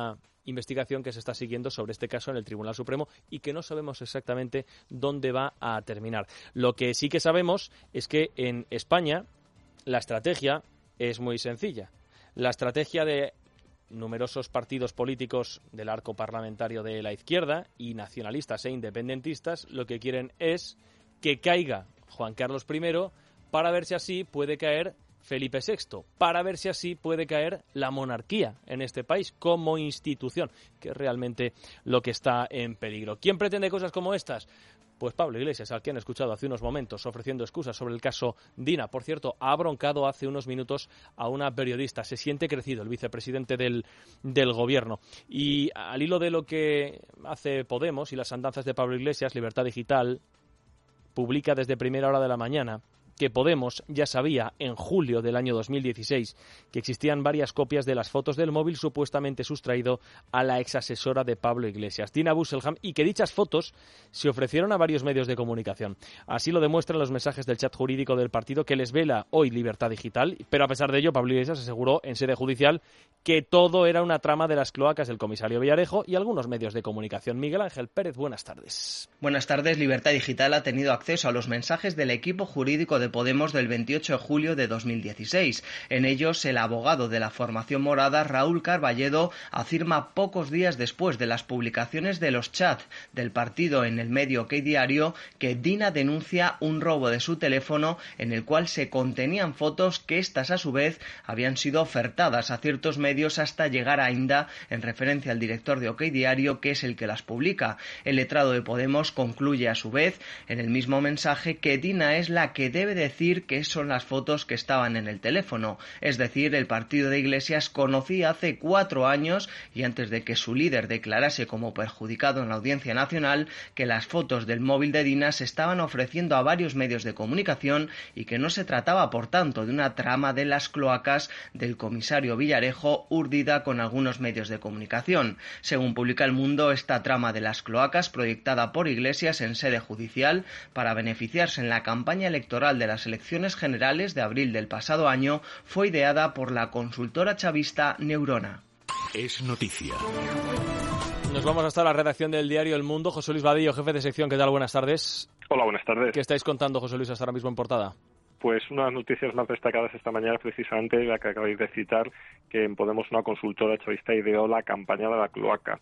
S2: investigación que se está siguiendo sobre este caso en el Tribunal Supremo y que no sabemos exactamente dónde va a terminar. Lo que sí que sabemos es que en España la estrategia es muy sencilla. La estrategia de numerosos partidos políticos del arco parlamentario de la izquierda y nacionalistas e independentistas lo que quieren es que caiga Juan Carlos I para ver si así puede caer Felipe VI, para ver si así puede caer la monarquía en este país como institución, que es realmente lo que está en peligro. ¿Quién pretende cosas como estas? Pues Pablo Iglesias, al que han escuchado hace unos momentos ofreciendo excusas sobre el caso Dina. Por cierto, ha broncado hace unos minutos a una periodista. Se siente crecido el vicepresidente del gobierno. Y al hilo de lo que hace Podemos y las andanzas de Pablo Iglesias, Libertad Digital publica desde primera hora de la mañana que Podemos ya sabía en julio del año 2016 que existían varias copias de las fotos del móvil supuestamente sustraído a la exasesora de Pablo Iglesias, Dina Busselham, y que dichas fotos se ofrecieron a varios medios de comunicación. Así lo demuestran los mensajes del chat jurídico del partido que les vela hoy Libertad Digital, pero a pesar de ello Pablo Iglesias aseguró en sede judicial que todo era una trama de las cloacas del comisario Villarejo y algunos medios de comunicación. Miguel Ángel Pérez, buenas tardes.
S3: Buenas tardes. Libertad Digital ha tenido acceso a los mensajes del equipo jurídico de Podemos del 28 de julio de 2016. En ellos, el abogado de la formación morada, Raúl Carballedo, afirma pocos días después de las publicaciones de los chats del partido en el medio OK Diario que Dina denuncia un robo de su teléfono en el cual se contenían fotos que éstas a su vez habían sido ofertadas a ciertos medios hasta llegar a Inda, en referencia al director de OK Diario, que es el que las publica. El letrado de Podemos concluye a su vez en el mismo mensaje que Dina es la que debe decir que son las fotos que estaban en el teléfono. Es decir, el partido de Iglesias conocía hace 4 años y antes de que su líder declarase como perjudicado en la Audiencia Nacional que las fotos del móvil de Dina se estaban ofreciendo a varios medios de comunicación y que no se trataba, por tanto, de una trama de las cloacas del comisario Villarejo urdida con algunos medios de comunicación. Según publica El Mundo, esta trama de las cloacas, proyectada por Iglesias en sede judicial para beneficiarse en la campaña electoral de las elecciones generales de abril del pasado año, fue ideada por la consultora chavista Neurona.
S1: Es noticia.
S2: Nos vamos hasta la redacción del diario El Mundo. José Luis Vadillo, jefe de sección. ¿Qué tal? Buenas tardes.
S5: Hola, buenas tardes.
S2: ¿Qué estáis contando, José Luis, hasta ahora mismo en portada?
S5: Pues una de las noticias más destacadas esta mañana es precisamente la que acabáis de citar, que en Podemos una consultora chavista ideó la campaña de la cloaca.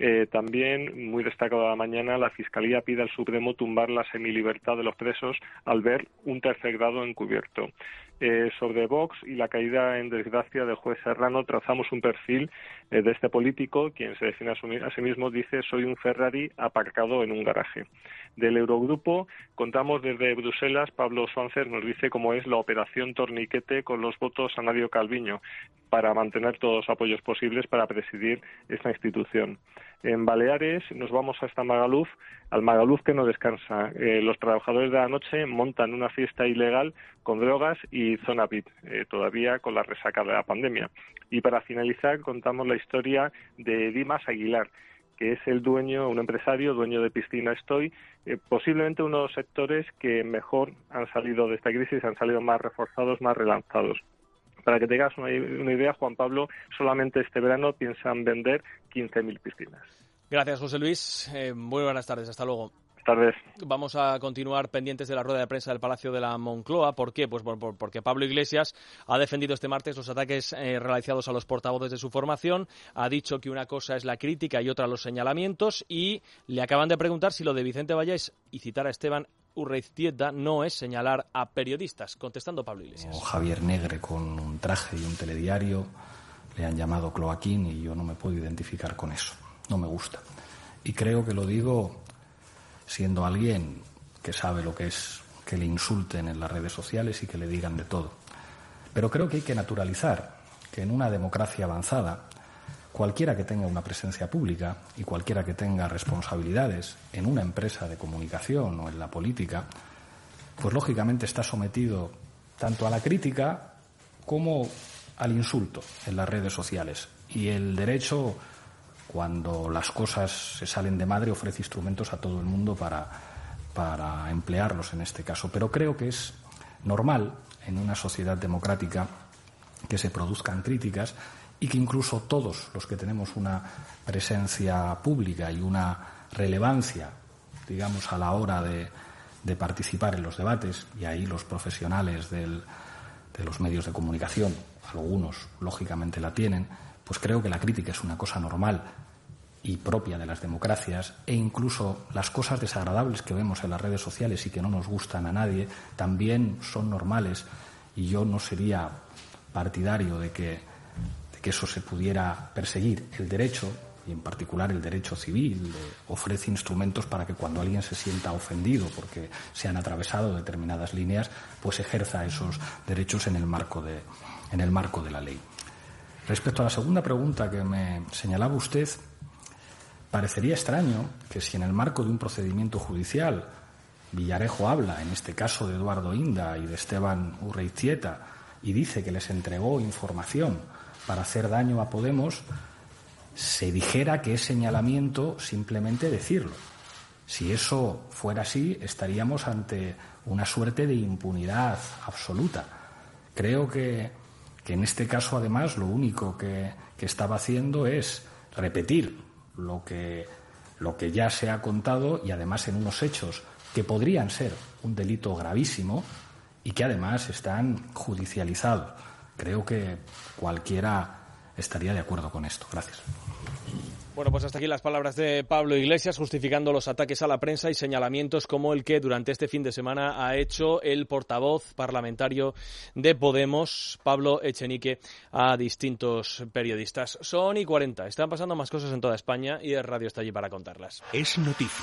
S5: También, muy destacado de la mañana, la Fiscalía pide al Supremo tumbar la semilibertad de los presos al ver un tercer grado encubierto. Sobre Vox y la caída en desgracia del juez Serrano, trazamos un perfil de este político, quien se define a sí mismo, dice: soy un Ferrari aparcado en un garaje. Del Eurogrupo contamos desde Bruselas, Pablo Swancer nos dice cómo es la operación torniquete con los votos a Nadio Calviño para mantener todos los apoyos posibles para presidir esta institución. En Baleares nos vamos hasta Magaluf, al Magaluf que no descansa. Los trabajadores de la noche montan una fiesta ilegal con drogas y zona VIP, todavía con la resaca de la pandemia. Y para finalizar contamos la historia de Dimas Aguilar, que es el dueño, un empresario, dueño de Piscina Estoy, posiblemente uno de los sectores que mejor han salido de esta crisis, han salido más reforzados, más relanzados. Para que tengas una idea, Juan Pablo, solamente este verano piensan vender 15.000 piscinas.
S2: Gracias, José Luis. Muy buenas tardes. Hasta luego.
S5: Tardes.
S2: Vamos a continuar pendientes de la rueda de prensa del Palacio de la Moncloa. ¿Por qué? Pues porque Pablo Iglesias ha defendido este martes los ataques realizados a los portavoces de su formación, ha dicho que una cosa es la crítica y otra los señalamientos, y le acaban de preguntar si lo de Vicente Vallés y citar a Esteban Urreiztieta no es señalar a periodistas, contestando Pablo Iglesias.
S7: O Javier Negre con un traje y un telediario le han llamado cloaquín y yo no me puedo identificar con eso, no me gusta. Y creo que lo digo siendo alguien que sabe lo que es que le insulten en las redes sociales y que le digan de todo. Pero creo que hay que naturalizar que en una democracia avanzada, cualquiera que tenga una presencia pública y cualquiera que tenga responsabilidades en una empresa de comunicación o en la política, pues lógicamente está sometido tanto a la crítica como al insulto en las redes sociales. Y el derecho, cuando las cosas se salen de madre, ofrece instrumentos a todo el mundo para emplearlos en este caso. Pero creo que es normal en una sociedad democrática que se produzcan críticas y que incluso todos los que tenemos una presencia pública y una relevancia, digamos, a la hora de participar en los debates, y ahí los profesionales de los medios de comunicación, algunos lógicamente la tienen, pues creo que la crítica es una cosa normal y propia de las democracias, e incluso las cosas desagradables que vemos en las redes sociales y que no nos gustan a nadie también son normales, y yo no sería partidario de que eso se pudiera perseguir. El derecho, y en particular el derecho civil, ofrece instrumentos para que cuando alguien se sienta ofendido porque se han atravesado determinadas líneas, pues ejerza esos derechos en el marco de la ley. Respecto a la segunda pregunta que me señalaba usted, parecería extraño que si en el marco de un procedimiento judicial Villarejo habla, en este caso de Eduardo Inda y de Esteban Urreiztieta, y dice que les entregó información para hacer daño a Podemos, se dijera que es señalamiento simplemente decirlo. Si eso fuera así, estaríamos ante una suerte de impunidad absoluta. Creo que en este caso, además, lo único que estaba haciendo es repetir lo que ya se ha contado, y además en unos hechos que podrían ser un delito gravísimo y que además están judicializados. Creo que cualquiera estaría de acuerdo con esto. Gracias.
S2: Bueno, pues hasta aquí las palabras de Pablo Iglesias justificando los ataques a la prensa y señalamientos como el que durante este fin de semana ha hecho el portavoz parlamentario de Podemos, Pablo Echenique, a distintos periodistas. Son y 40. Están pasando más cosas en toda España y el radio está allí para contarlas.
S1: Es noticia.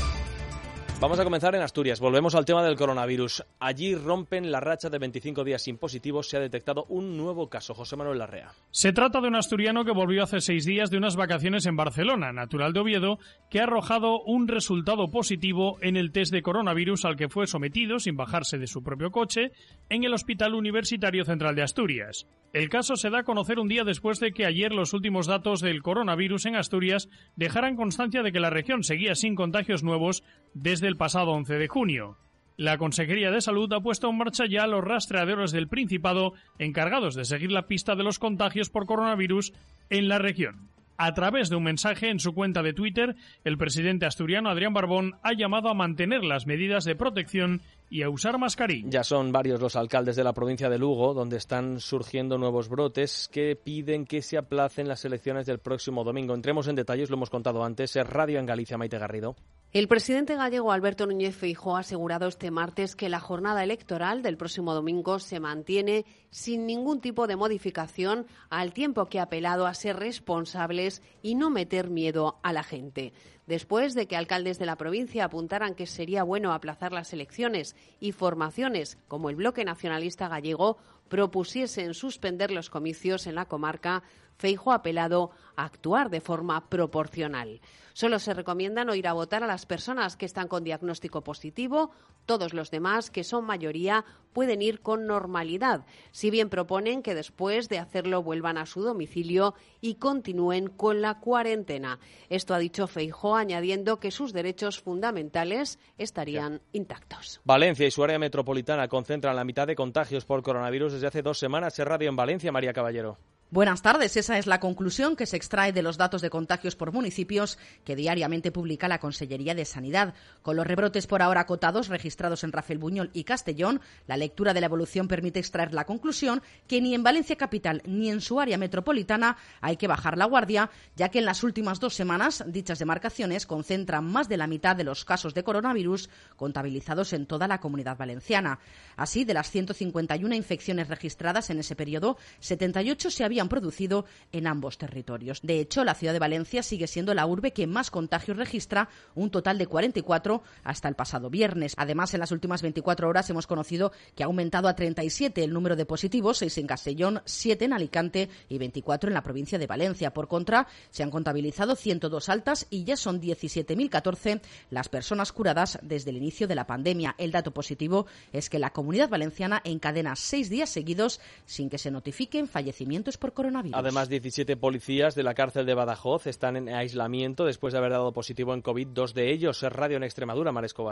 S2: Vamos a comenzar en Asturias. Volvemos al tema del coronavirus. Allí rompen la racha de 25 días sin positivos. Se ha detectado un nuevo caso. José Manuel Larrea.
S8: Se trata de un asturiano que volvió hace 6 días de unas vacaciones en Barcelona, natural de Oviedo, que ha arrojado un resultado positivo en el test de coronavirus al que fue sometido, sin bajarse de su propio coche, en el Hospital Universitario Central de Asturias. El caso se da a conocer un día después de que ayer los últimos datos del coronavirus en Asturias dejaran constancia de que la región seguía sin contagios nuevos desde el pasado 11 de junio. La Consejería de Salud ha puesto en marcha ya los rastreadores del Principado encargados de seguir la pista de los contagios por coronavirus en la región. A través de un mensaje en su cuenta de Twitter, el presidente asturiano Adrián Barbón ha llamado a mantener las medidas de protección y a usar mascarilla.
S2: Ya son varios los alcaldes de la provincia de Lugo donde están surgiendo nuevos brotes que piden que se aplacen las elecciones del próximo domingo. Entremos en detalles, lo hemos contado antes. Es Radio en Galicia, Maite Garrido.
S9: El presidente gallego Alberto Núñez Feijóo ha asegurado este martes que la jornada electoral del próximo domingo se mantiene sin ningún tipo de modificación, al tiempo que ha apelado a ser responsables y no meter miedo a la gente. Después de que alcaldes de la provincia apuntaran que sería bueno aplazar las elecciones y formaciones como el Bloque Nacionalista Gallego propusiesen suspender los comicios en la comarca, Feijóo ha apelado a actuar de forma proporcional. Solo se recomienda no ir a votar a las personas que están con diagnóstico positivo. Todos los demás, que son mayoría, pueden ir con normalidad, si bien proponen que después de hacerlo vuelvan a su domicilio y continúen con la cuarentena. Esto ha dicho Feijóo, añadiendo que sus derechos fundamentales estarían intactos.
S2: Valencia y su área metropolitana concentran la mitad de contagios por coronavirus desde hace 2 semanas. Es Radio en Valencia, María Caballero.
S10: Buenas tardes. Esa es la conclusión que se extrae de los datos de contagios por municipios que diariamente publica la Consellería de Sanidad. Con los rebrotes por ahora acotados registrados en Rafelbuñol y Castellón, la lectura de la evolución permite extraer la conclusión que ni en Valencia capital ni en su área metropolitana hay que bajar la guardia, ya que en las últimas 2 semanas dichas demarcaciones concentran más de la mitad de los casos de coronavirus contabilizados en toda la Comunidad Valenciana. Así, de las 151 infecciones registradas en ese periodo, 78 se habían producido en ambos territorios. De hecho, la ciudad de Valencia sigue siendo la urbe que más contagios registra, un total de 44 hasta el pasado viernes. Además, en las últimas 24 horas hemos conocido que ha aumentado a 37 el número de positivos, 6 en Castellón, 7 en Alicante y 24 en la provincia de Valencia. Por contra, se han contabilizado 102 altas y ya son 17.014 las personas curadas desde el inicio de la pandemia. El dato positivo es que la Comunidad Valenciana encadena 6 días seguidos sin que se notifiquen fallecimientos por coronavirus.
S2: Además, 17 policías de la cárcel de Badajoz están en aislamiento después de haber dado positivo en COVID. 2 de ellos. Es Radio en Extremadura, Mar Escobar.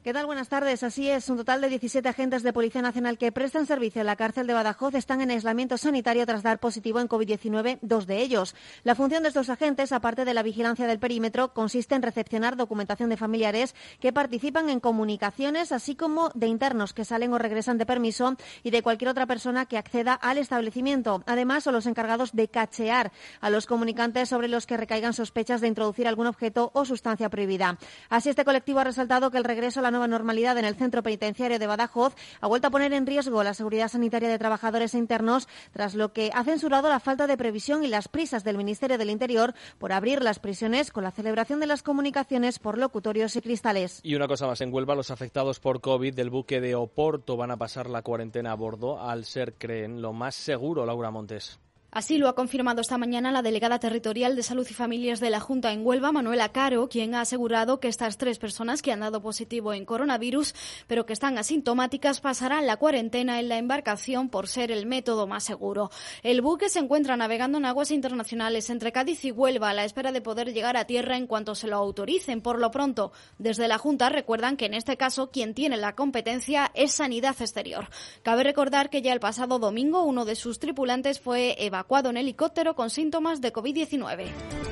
S6: ¿Qué tal? Buenas tardes. Así es, un total de 17 agentes de Policía Nacional que prestan servicio en la cárcel de Badajoz están en aislamiento sanitario tras dar positivo en COVID-19, 2 de ellos. La función de estos agentes, aparte de la vigilancia del perímetro, consiste en recepcionar documentación de familiares que participan en comunicaciones, así como de internos que salen o regresan de permiso y de cualquier otra persona que acceda al establecimiento. Además, son los encargados de cachear a los comunicantes sobre los que recaigan sospechas de introducir algún objeto o sustancia prohibida. Así, este colectivo ha resaltado que el regreso a la nueva normalidad en el centro penitenciario de Badajoz ha vuelto a poner en riesgo la seguridad sanitaria de trabajadores e internos, tras lo que ha censurado la falta de previsión y las prisas del Ministerio del Interior por abrir las prisiones con la celebración de las comunicaciones por locutorios y cristales.
S2: Y una cosa más, en Huelva los afectados por COVID del buque de Oporto van a pasar la cuarentena a bordo al ser, creen, lo más seguro. Laura Montes.
S11: Así lo ha confirmado esta mañana la delegada territorial de Salud y Familias de la Junta en Huelva, Manuela Caro, quien ha asegurado que estas 3 personas que han dado positivo en coronavirus, pero que están asintomáticas, pasarán la cuarentena en la embarcación por ser el método más seguro. El buque se encuentra navegando en aguas internacionales entre Cádiz y Huelva a la espera de poder llegar a tierra en cuanto se lo autoricen. Por lo pronto, desde la Junta recuerdan que en este caso quien tiene la competencia es Sanidad Exterior. Cabe recordar que ya el pasado domingo uno de sus tripulantes fue evacuado en helicóptero con síntomas de COVID-19.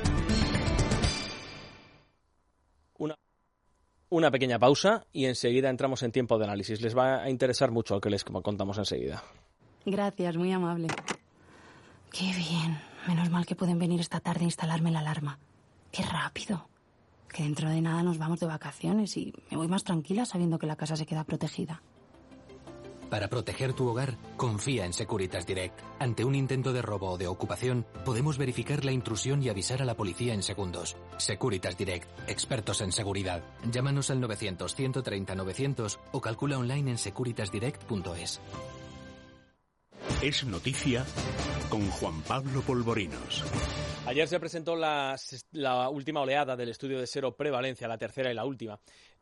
S2: Una pequeña pausa y enseguida entramos en tiempo de análisis. Les va a interesar mucho lo que les contamos enseguida.
S12: Gracias, muy amable. Qué bien. Menos mal que pueden venir esta tarde a instalarme la alarma. Qué rápido. Que dentro de nada nos vamos de vacaciones y me voy más tranquila sabiendo que la casa se queda protegida.
S14: Para proteger tu hogar, confía en Securitas Direct. Ante un intento de robo o de ocupación, podemos verificar la intrusión y avisar a la policía en segundos. Securitas Direct, expertos en seguridad. Llámanos al 900-130-900 o calcula online en securitasdirect.es.
S1: Es noticia con Juan Pablo Polvorinos.
S2: Ayer se presentó la última oleada del estudio de seroprevalencia, la tercera y la última.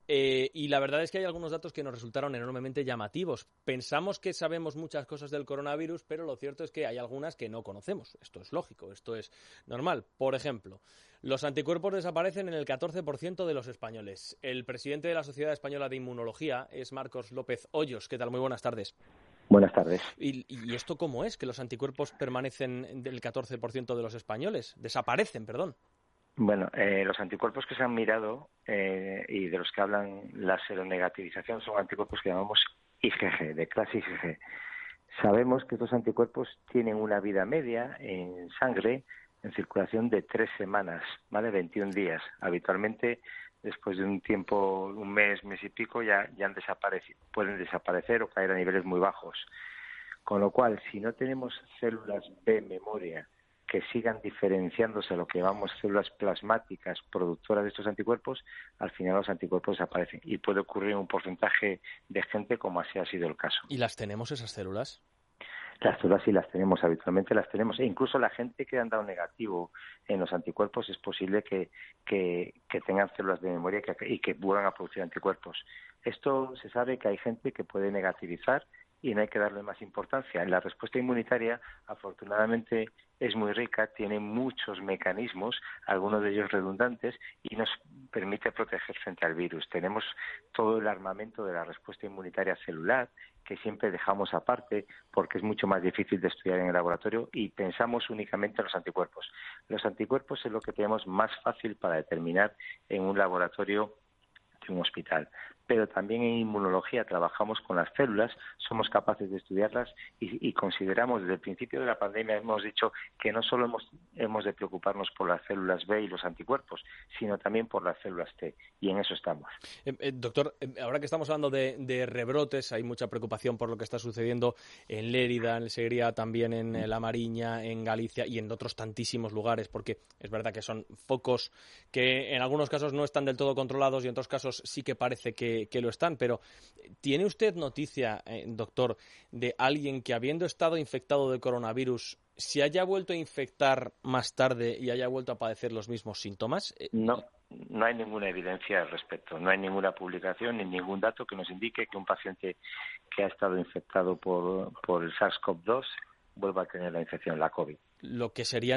S2: Y la verdad es que hay algunos datos que nos resultaron enormemente llamativos. Pensamos que sabemos muchas cosas del coronavirus, pero lo cierto es que hay algunas que no conocemos. Esto es lógico, esto es normal. Por ejemplo, los anticuerpos desaparecen en el 14% de los españoles. El presidente de la Sociedad Española de Inmunología es Marcos López Hoyos. ¿Qué tal? Muy buenas tardes.
S25: Buenas tardes.
S2: ¿Y esto cómo es? ¿Que los anticuerpos permanecen del 14% de los españoles? Desaparecen, perdón.
S25: Bueno, los anticuerpos que se han mirado y de los que hablan la seronegativización son anticuerpos que llamamos IgG, de clase IgG. Sabemos que estos anticuerpos tienen una vida media en sangre, en circulación de 3 semanas, ¿vale? 21 días. Habitualmente, después de un tiempo, un mes, mes y pico, ya han desaparecido. Pueden desaparecer o caer a niveles muy bajos. Con lo cual, si no tenemos células B memoria que sigan diferenciándose a lo que llamamos células plasmáticas productoras de estos anticuerpos, al final los anticuerpos desaparecen. Y puede ocurrir en un porcentaje de gente como así ha sido el caso.
S2: ¿Y las tenemos esas células?
S25: Las células sí las tenemos, habitualmente las tenemos. E incluso la gente que han dado negativo en los anticuerpos es posible que tengan células de memoria y que vuelvan a producir anticuerpos. Esto se sabe que hay gente que puede negativizar y no hay que darle más importancia. La respuesta inmunitaria, afortunadamente, es muy rica, tiene muchos mecanismos, algunos de ellos redundantes, y nos permite proteger frente al virus. Tenemos todo el armamento de la respuesta inmunitaria celular, que siempre dejamos aparte porque es mucho más difícil de estudiar en el laboratorio y pensamos únicamente en los anticuerpos. Los anticuerpos es lo que tenemos más fácil para determinar en un laboratorio que un hospital. Pero también en inmunología trabajamos con las células, somos capaces de estudiarlas y consideramos desde el principio de la pandemia, hemos dicho que no solo hemos de preocuparnos por las células B y los anticuerpos, sino también por las células T, y en eso estamos.
S2: Doctor, ahora que estamos hablando de rebrotes, hay mucha preocupación por lo que está sucediendo en Lérida, en el Segriá, también en La Mariña, en Galicia y en otros tantísimos lugares, porque es verdad que son focos que en algunos casos no están del todo controlados y en otros casos sí que parece que lo están, pero ¿tiene usted noticia, doctor, de alguien que habiendo estado infectado de coronavirus se haya vuelto a infectar más tarde y haya vuelto a padecer los mismos síntomas?
S25: No hay ninguna evidencia al respecto, no hay ninguna publicación ni ningún dato que nos indique que un paciente que ha estado infectado por el SARS-CoV-2 vuelva a tener la infección, la COVID.
S2: Lo que sería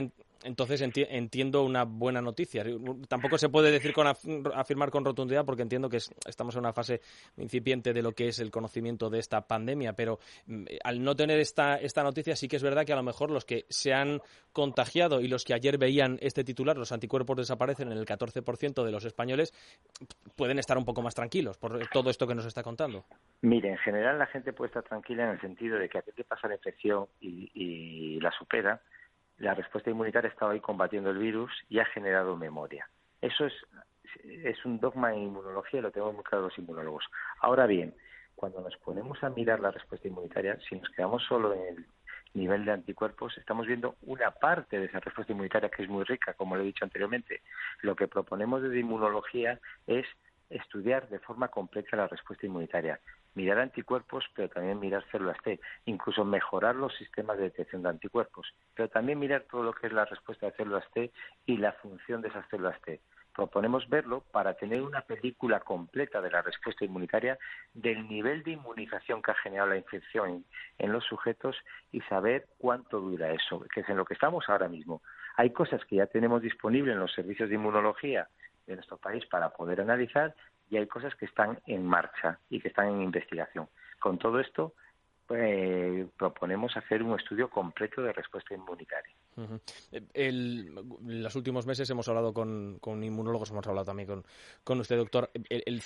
S2: Entonces entiendo una buena noticia. Tampoco se puede decir afirmar con rotundidad, porque entiendo que estamos en una fase incipiente de lo que es el conocimiento de esta pandemia, pero al no tener esta noticia, sí que es verdad que a lo mejor los que se han contagiado y los que ayer veían este titular, los anticuerpos desaparecen en el 14% de los españoles, pueden estar un poco más tranquilos por todo esto que nos está contando.
S25: Mire, en general la gente puede estar tranquila en el sentido de que a ti te pasa la infección y la supera, la respuesta inmunitaria ha estado ahí combatiendo el virus y ha generado memoria. Eso es un dogma en inmunología y lo tenemos muy claro los inmunólogos. Ahora bien, cuando nos ponemos a mirar la respuesta inmunitaria, si nos quedamos solo en el nivel de anticuerpos, estamos viendo una parte de esa respuesta inmunitaria que es muy rica, como lo he dicho anteriormente. Lo que proponemos desde inmunología es estudiar de forma completa la respuesta inmunitaria, mirar anticuerpos, pero también mirar células T, incluso mejorar los sistemas de detección de anticuerpos, pero también mirar todo lo que es la respuesta de células T y la función de esas células T. Proponemos verlo para tener una película completa de la respuesta inmunitaria, del nivel de inmunización que ha generado la infección en los sujetos y saber cuánto dura eso, que es en lo que estamos ahora mismo. Hay cosas que ya tenemos disponibles en los servicios de inmunología de nuestro país para poder analizar y hay cosas que están en marcha y que están en investigación. Con todo esto, proponemos hacer un estudio completo de respuesta inmunitaria.
S2: Uh-huh. En los últimos meses hemos hablado con inmunólogos, hemos hablado también con usted, doctor. El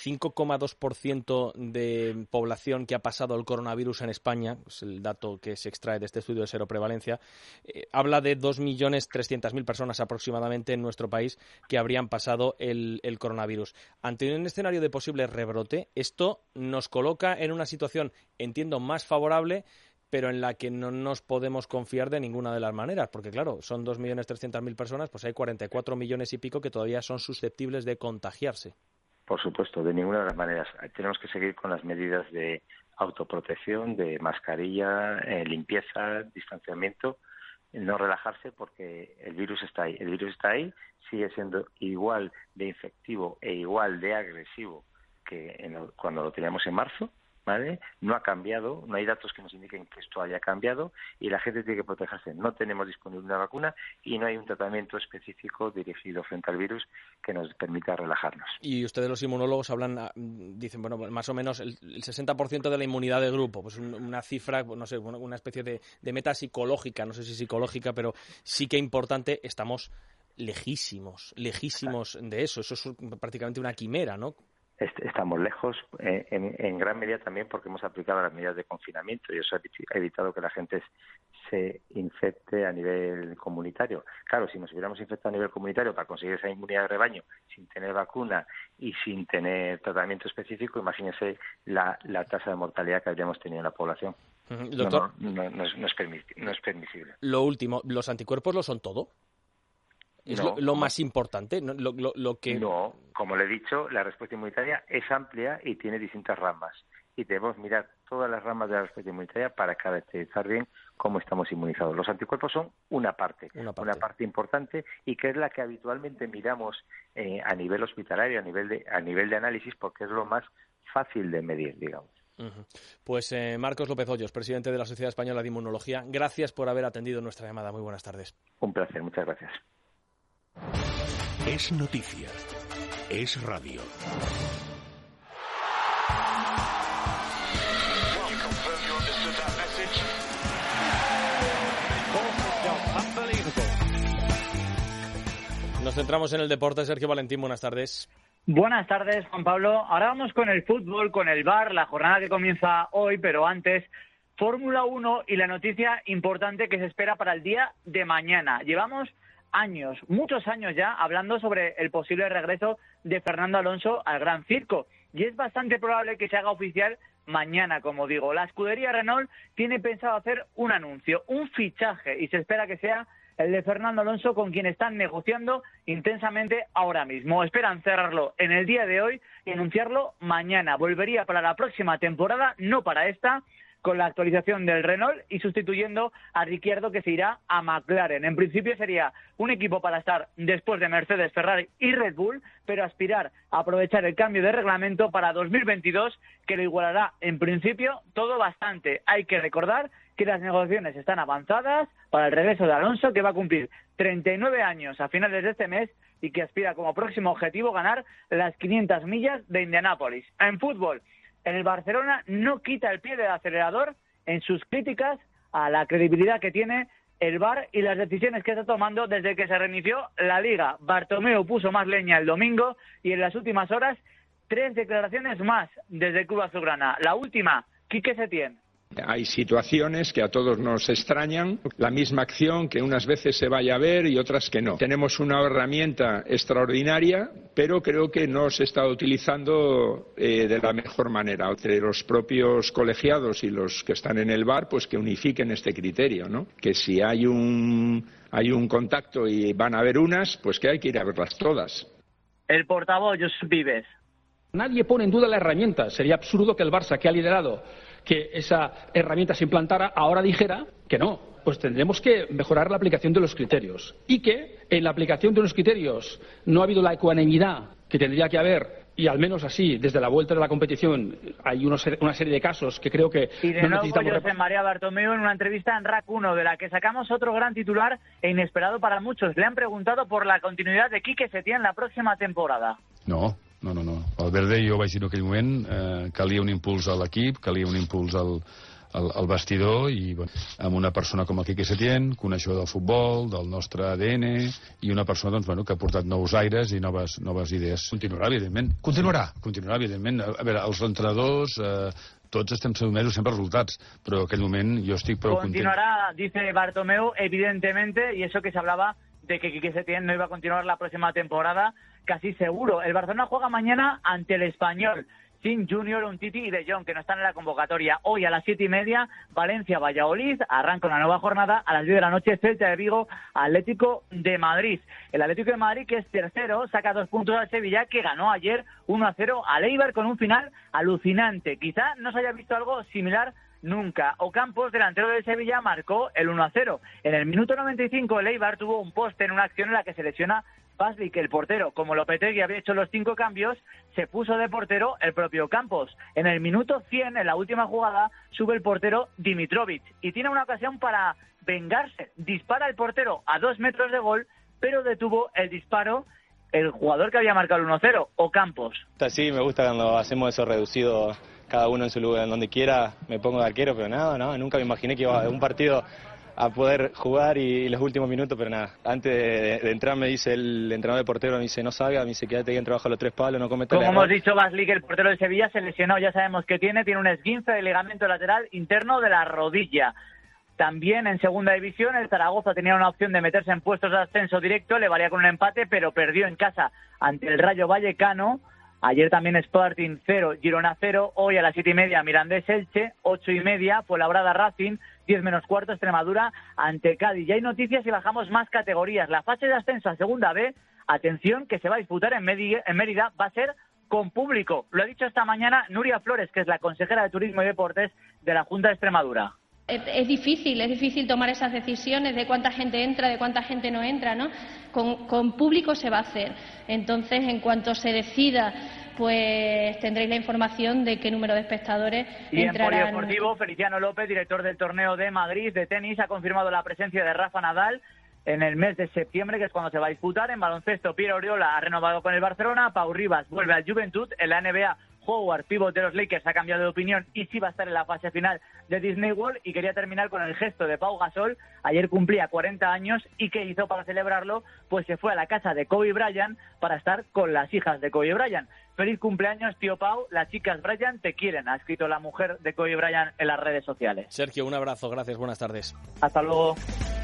S2: 5,2% de población que ha pasado el coronavirus en España, es el dato que se extrae de este estudio de seroprevalencia, habla de 2.300.000 personas aproximadamente en nuestro país que habrían pasado el coronavirus. Ante un escenario de posible rebrote, esto nos coloca en una situación, entiendo, más favorable, pero en la que no nos podemos confiar de ninguna de las maneras, porque claro, son 2.300.000 personas, pues hay 44 millones y pico que todavía son susceptibles de contagiarse.
S25: Por supuesto, de ninguna de las maneras. Tenemos que seguir con las medidas de autoprotección, de mascarilla, limpieza, distanciamiento, no relajarse porque el virus está ahí. El virus está ahí, sigue siendo igual de infectivo e igual de agresivo que cuando lo teníamos en marzo. ¿Vale? No ha cambiado, no hay datos que nos indiquen que esto haya cambiado y la gente tiene que protegerse. No tenemos disponible una vacuna y no hay un tratamiento específico dirigido frente al virus que nos permita relajarnos.
S2: Y ustedes los inmunólogos dicen, bueno, más o menos el 60% de la inmunidad de grupo, pues una cifra, no sé, una especie de meta psicológica, no sé si psicológica, pero sí que importante, estamos lejísimos de eso. Eso es prácticamente una quimera, ¿no?
S25: Estamos lejos, en gran medida también porque hemos aplicado las medidas de confinamiento y eso ha evitado que la gente se infecte a nivel comunitario. Claro, si nos hubiéramos infectado a nivel comunitario para conseguir esa inmunidad de rebaño sin tener vacuna y sin tener tratamiento específico, imagínense la tasa de mortalidad que habríamos tenido en la población.
S2: Doctor,
S25: no es permisible.
S2: Lo último, ¿los anticuerpos lo son todo? ¿Es lo más importante? Lo que...
S25: No, como le he dicho, la respuesta inmunitaria es amplia y tiene distintas ramas. Y debemos mirar todas las ramas de la respuesta inmunitaria para caracterizar bien cómo estamos inmunizados. Los anticuerpos son una parte importante y que es la que habitualmente miramos a nivel hospitalario, a nivel de análisis, porque es lo más fácil de medir, digamos.
S2: Uh-huh. Pues Marcos López Hoyos, presidente de la Sociedad Española de Inmunología, gracias por haber atendido nuestra llamada. Muy buenas tardes.
S25: Un placer, muchas gracias.
S1: Es noticia. Es radio.
S2: Nos centramos en el deporte. Sergio Valentín, buenas tardes.
S13: Buenas tardes, Juan Pablo. Ahora vamos con el fútbol, con el VAR, la jornada que comienza hoy, pero antes, Fórmula 1 y la noticia importante que se espera para el día de mañana. Llevamos años, muchos años ya, hablando sobre el posible regreso de Fernando Alonso al Gran Circo. Y es bastante probable que se haga oficial mañana, como digo. La escudería Renault tiene pensado hacer un anuncio, un fichaje, y se espera que sea el de Fernando Alonso, con quien están negociando intensamente ahora mismo. Esperan cerrarlo en el día de hoy y anunciarlo mañana. Volvería para la próxima temporada, no para esta, con la actualización del Renault y sustituyendo a Ricciardo, que se irá a McLaren. En principio sería un equipo para estar después de Mercedes, Ferrari y Red Bull, pero aspirar a aprovechar el cambio de reglamento para 2022, que lo igualará en principio todo bastante. Hay que recordar que las negociaciones están avanzadas, para el regreso de Alonso, que va a cumplir 39 años a finales de este mes y que aspira como próximo objetivo ganar las 500 millas de Indianápolis. En fútbol, el Barcelona no quita el pie del acelerador en sus críticas a la credibilidad que tiene el VAR y las decisiones que está tomando desde que se reinició la Liga. Bartomeu puso más leña el domingo y en las últimas horas 3 declaraciones más desde el Club Azulgrana. La última, Quique Setién.
S15: Hay situaciones que a todos nos extrañan, la misma acción que unas veces se vaya a ver y otras que no. Tenemos una herramienta extraordinaria, pero creo que no se está utilizando de la mejor manera. Entre los propios colegiados y los que están en el VAR, pues que unifiquen este criterio, ¿no? Que si hay un contacto y van a haber unas, pues que hay que ir a verlas todas.
S13: El portavoz, Josep Vives.
S16: Nadie pone en duda la herramienta. Sería absurdo que el Barça, que ha liderado que esa herramienta se implantara, ahora dijera que no. Pues tendremos que mejorar la aplicación de los criterios. Y que en la aplicación de los criterios no ha habido la ecuanimidad que tendría que haber, y al menos así, desde la vuelta de la competición, hay una serie de casos que creo que
S13: y de
S16: no
S13: nuevo
S16: necesitamos...
S13: José María Bartomeu en una entrevista en RAC 1, de la que sacamos otro gran titular e inesperado para muchos. Le han preguntado por la continuidad de Quique Setién la próxima temporada.
S17: No. Valverde, jo vaig dir en aquell moment, calia un impuls a l'equip, calia un impuls al vestidor i bueno, amb una persona com el Quique Setién, coneixedor del futbol, del nostre ADN i una persona doncs, bueno, que ha portat nous aires i noves idees. Continuarà, evidentment. Continuarà, evidentment. A veure, els entrenadors... tots estem sotmesos sempre a resultats, però en aquell moment jo estic prou content.
S13: Continuará, dice Bartomeu, evidentemente, y eso que se hablaba de que Quique Setién no iba a continuar la próxima temporada, casi seguro. El Barcelona juega mañana ante el Español, sin Junior, Umtiti y De Jong, que no están en la convocatoria. Hoy a las 7:30, Valencia-Valladolid, arranca una nueva jornada. A las 10 de la noche, Celta de Vigo, Atlético de Madrid. El Atlético de Madrid, que es tercero, saca 2 puntos al Sevilla, que ganó ayer 1-0 al Eibar con un final alucinante. Quizá no se haya visto algo similar nunca. Ocampos, delantero del Sevilla, marcó el 1-0. En el minuto 95, el Eibar tuvo un poste en una acción en la que se lesiona Pasli, que el portero, como Lopetegui había hecho los 5 cambios, se puso de portero el propio Campos. En el minuto 100, en la última jugada, sube el portero Dimitrovic y tiene una ocasión para vengarse. Dispara el portero a 2 metros de gol, pero detuvo el disparo el jugador que había marcado el 1-0, Ocampos.
S18: Sí, me gusta cuando hacemos eso reducido, cada uno en su lugar, en donde quiera, me pongo de arquero, pero nada, nunca me imaginé que iba a un partido a poder jugar y los últimos minutos, pero nada. Antes de entrar me dice el entrenador de portero, me dice no salga, me dice quédate ahí en trabajo a los 3 palos, no cometas el error.
S13: Como hemos dicho, Basli, que el portero de Sevilla se lesionó, ya sabemos que tiene un esguince de ligamento lateral interno de la rodilla. También en segunda división el Zaragoza tenía una opción de meterse en puestos de ascenso directo, le valía con un empate, pero perdió en casa ante el Rayo Vallecano. Ayer también Sporting 0, Girona 0, hoy a las 7:30 Mirandés Elche, 8:30 Fuenlabrada Racing, 10 menos cuarto Extremadura ante Cádiz. Ya hay noticias y bajamos más categorías. La fase de ascenso a segunda B, atención, que se va a disputar en Mérida, va a ser con público. Lo ha dicho esta mañana Nuria Flores, que es la consejera de Turismo y Deportes de la Junta de Extremadura.
S19: Es difícil tomar esas decisiones de cuánta gente entra, de cuánta gente no entra, ¿no? Con público se va a hacer. Entonces, en cuanto se decida, pues tendréis la información de qué número de espectadores entrarán.
S13: Y en polideportivo, Feliciano López, director del torneo de Madrid de tenis, ha confirmado la presencia de Rafa Nadal en el mes de septiembre, que es cuando se va a disputar. En baloncesto, Piero Oriola ha renovado con el Barcelona, Pau Ribas vuelve al Juventud. En la NBA, Howard, pívot de los Lakers, ha cambiado de opinión y sí va a estar en la fase final de Disney World. Y quería terminar con el gesto de Pau Gasol. Ayer cumplía 40 años y ¿qué hizo para celebrarlo? Pues se fue a la casa de Kobe Bryant para estar con las hijas de Kobe Bryant. Feliz cumpleaños, tío Pau, las chicas Bryant te quieren, ha escrito la mujer de Kobe Bryant en las redes sociales.
S2: Sergio, un abrazo, gracias, buenas tardes.
S13: Hasta luego.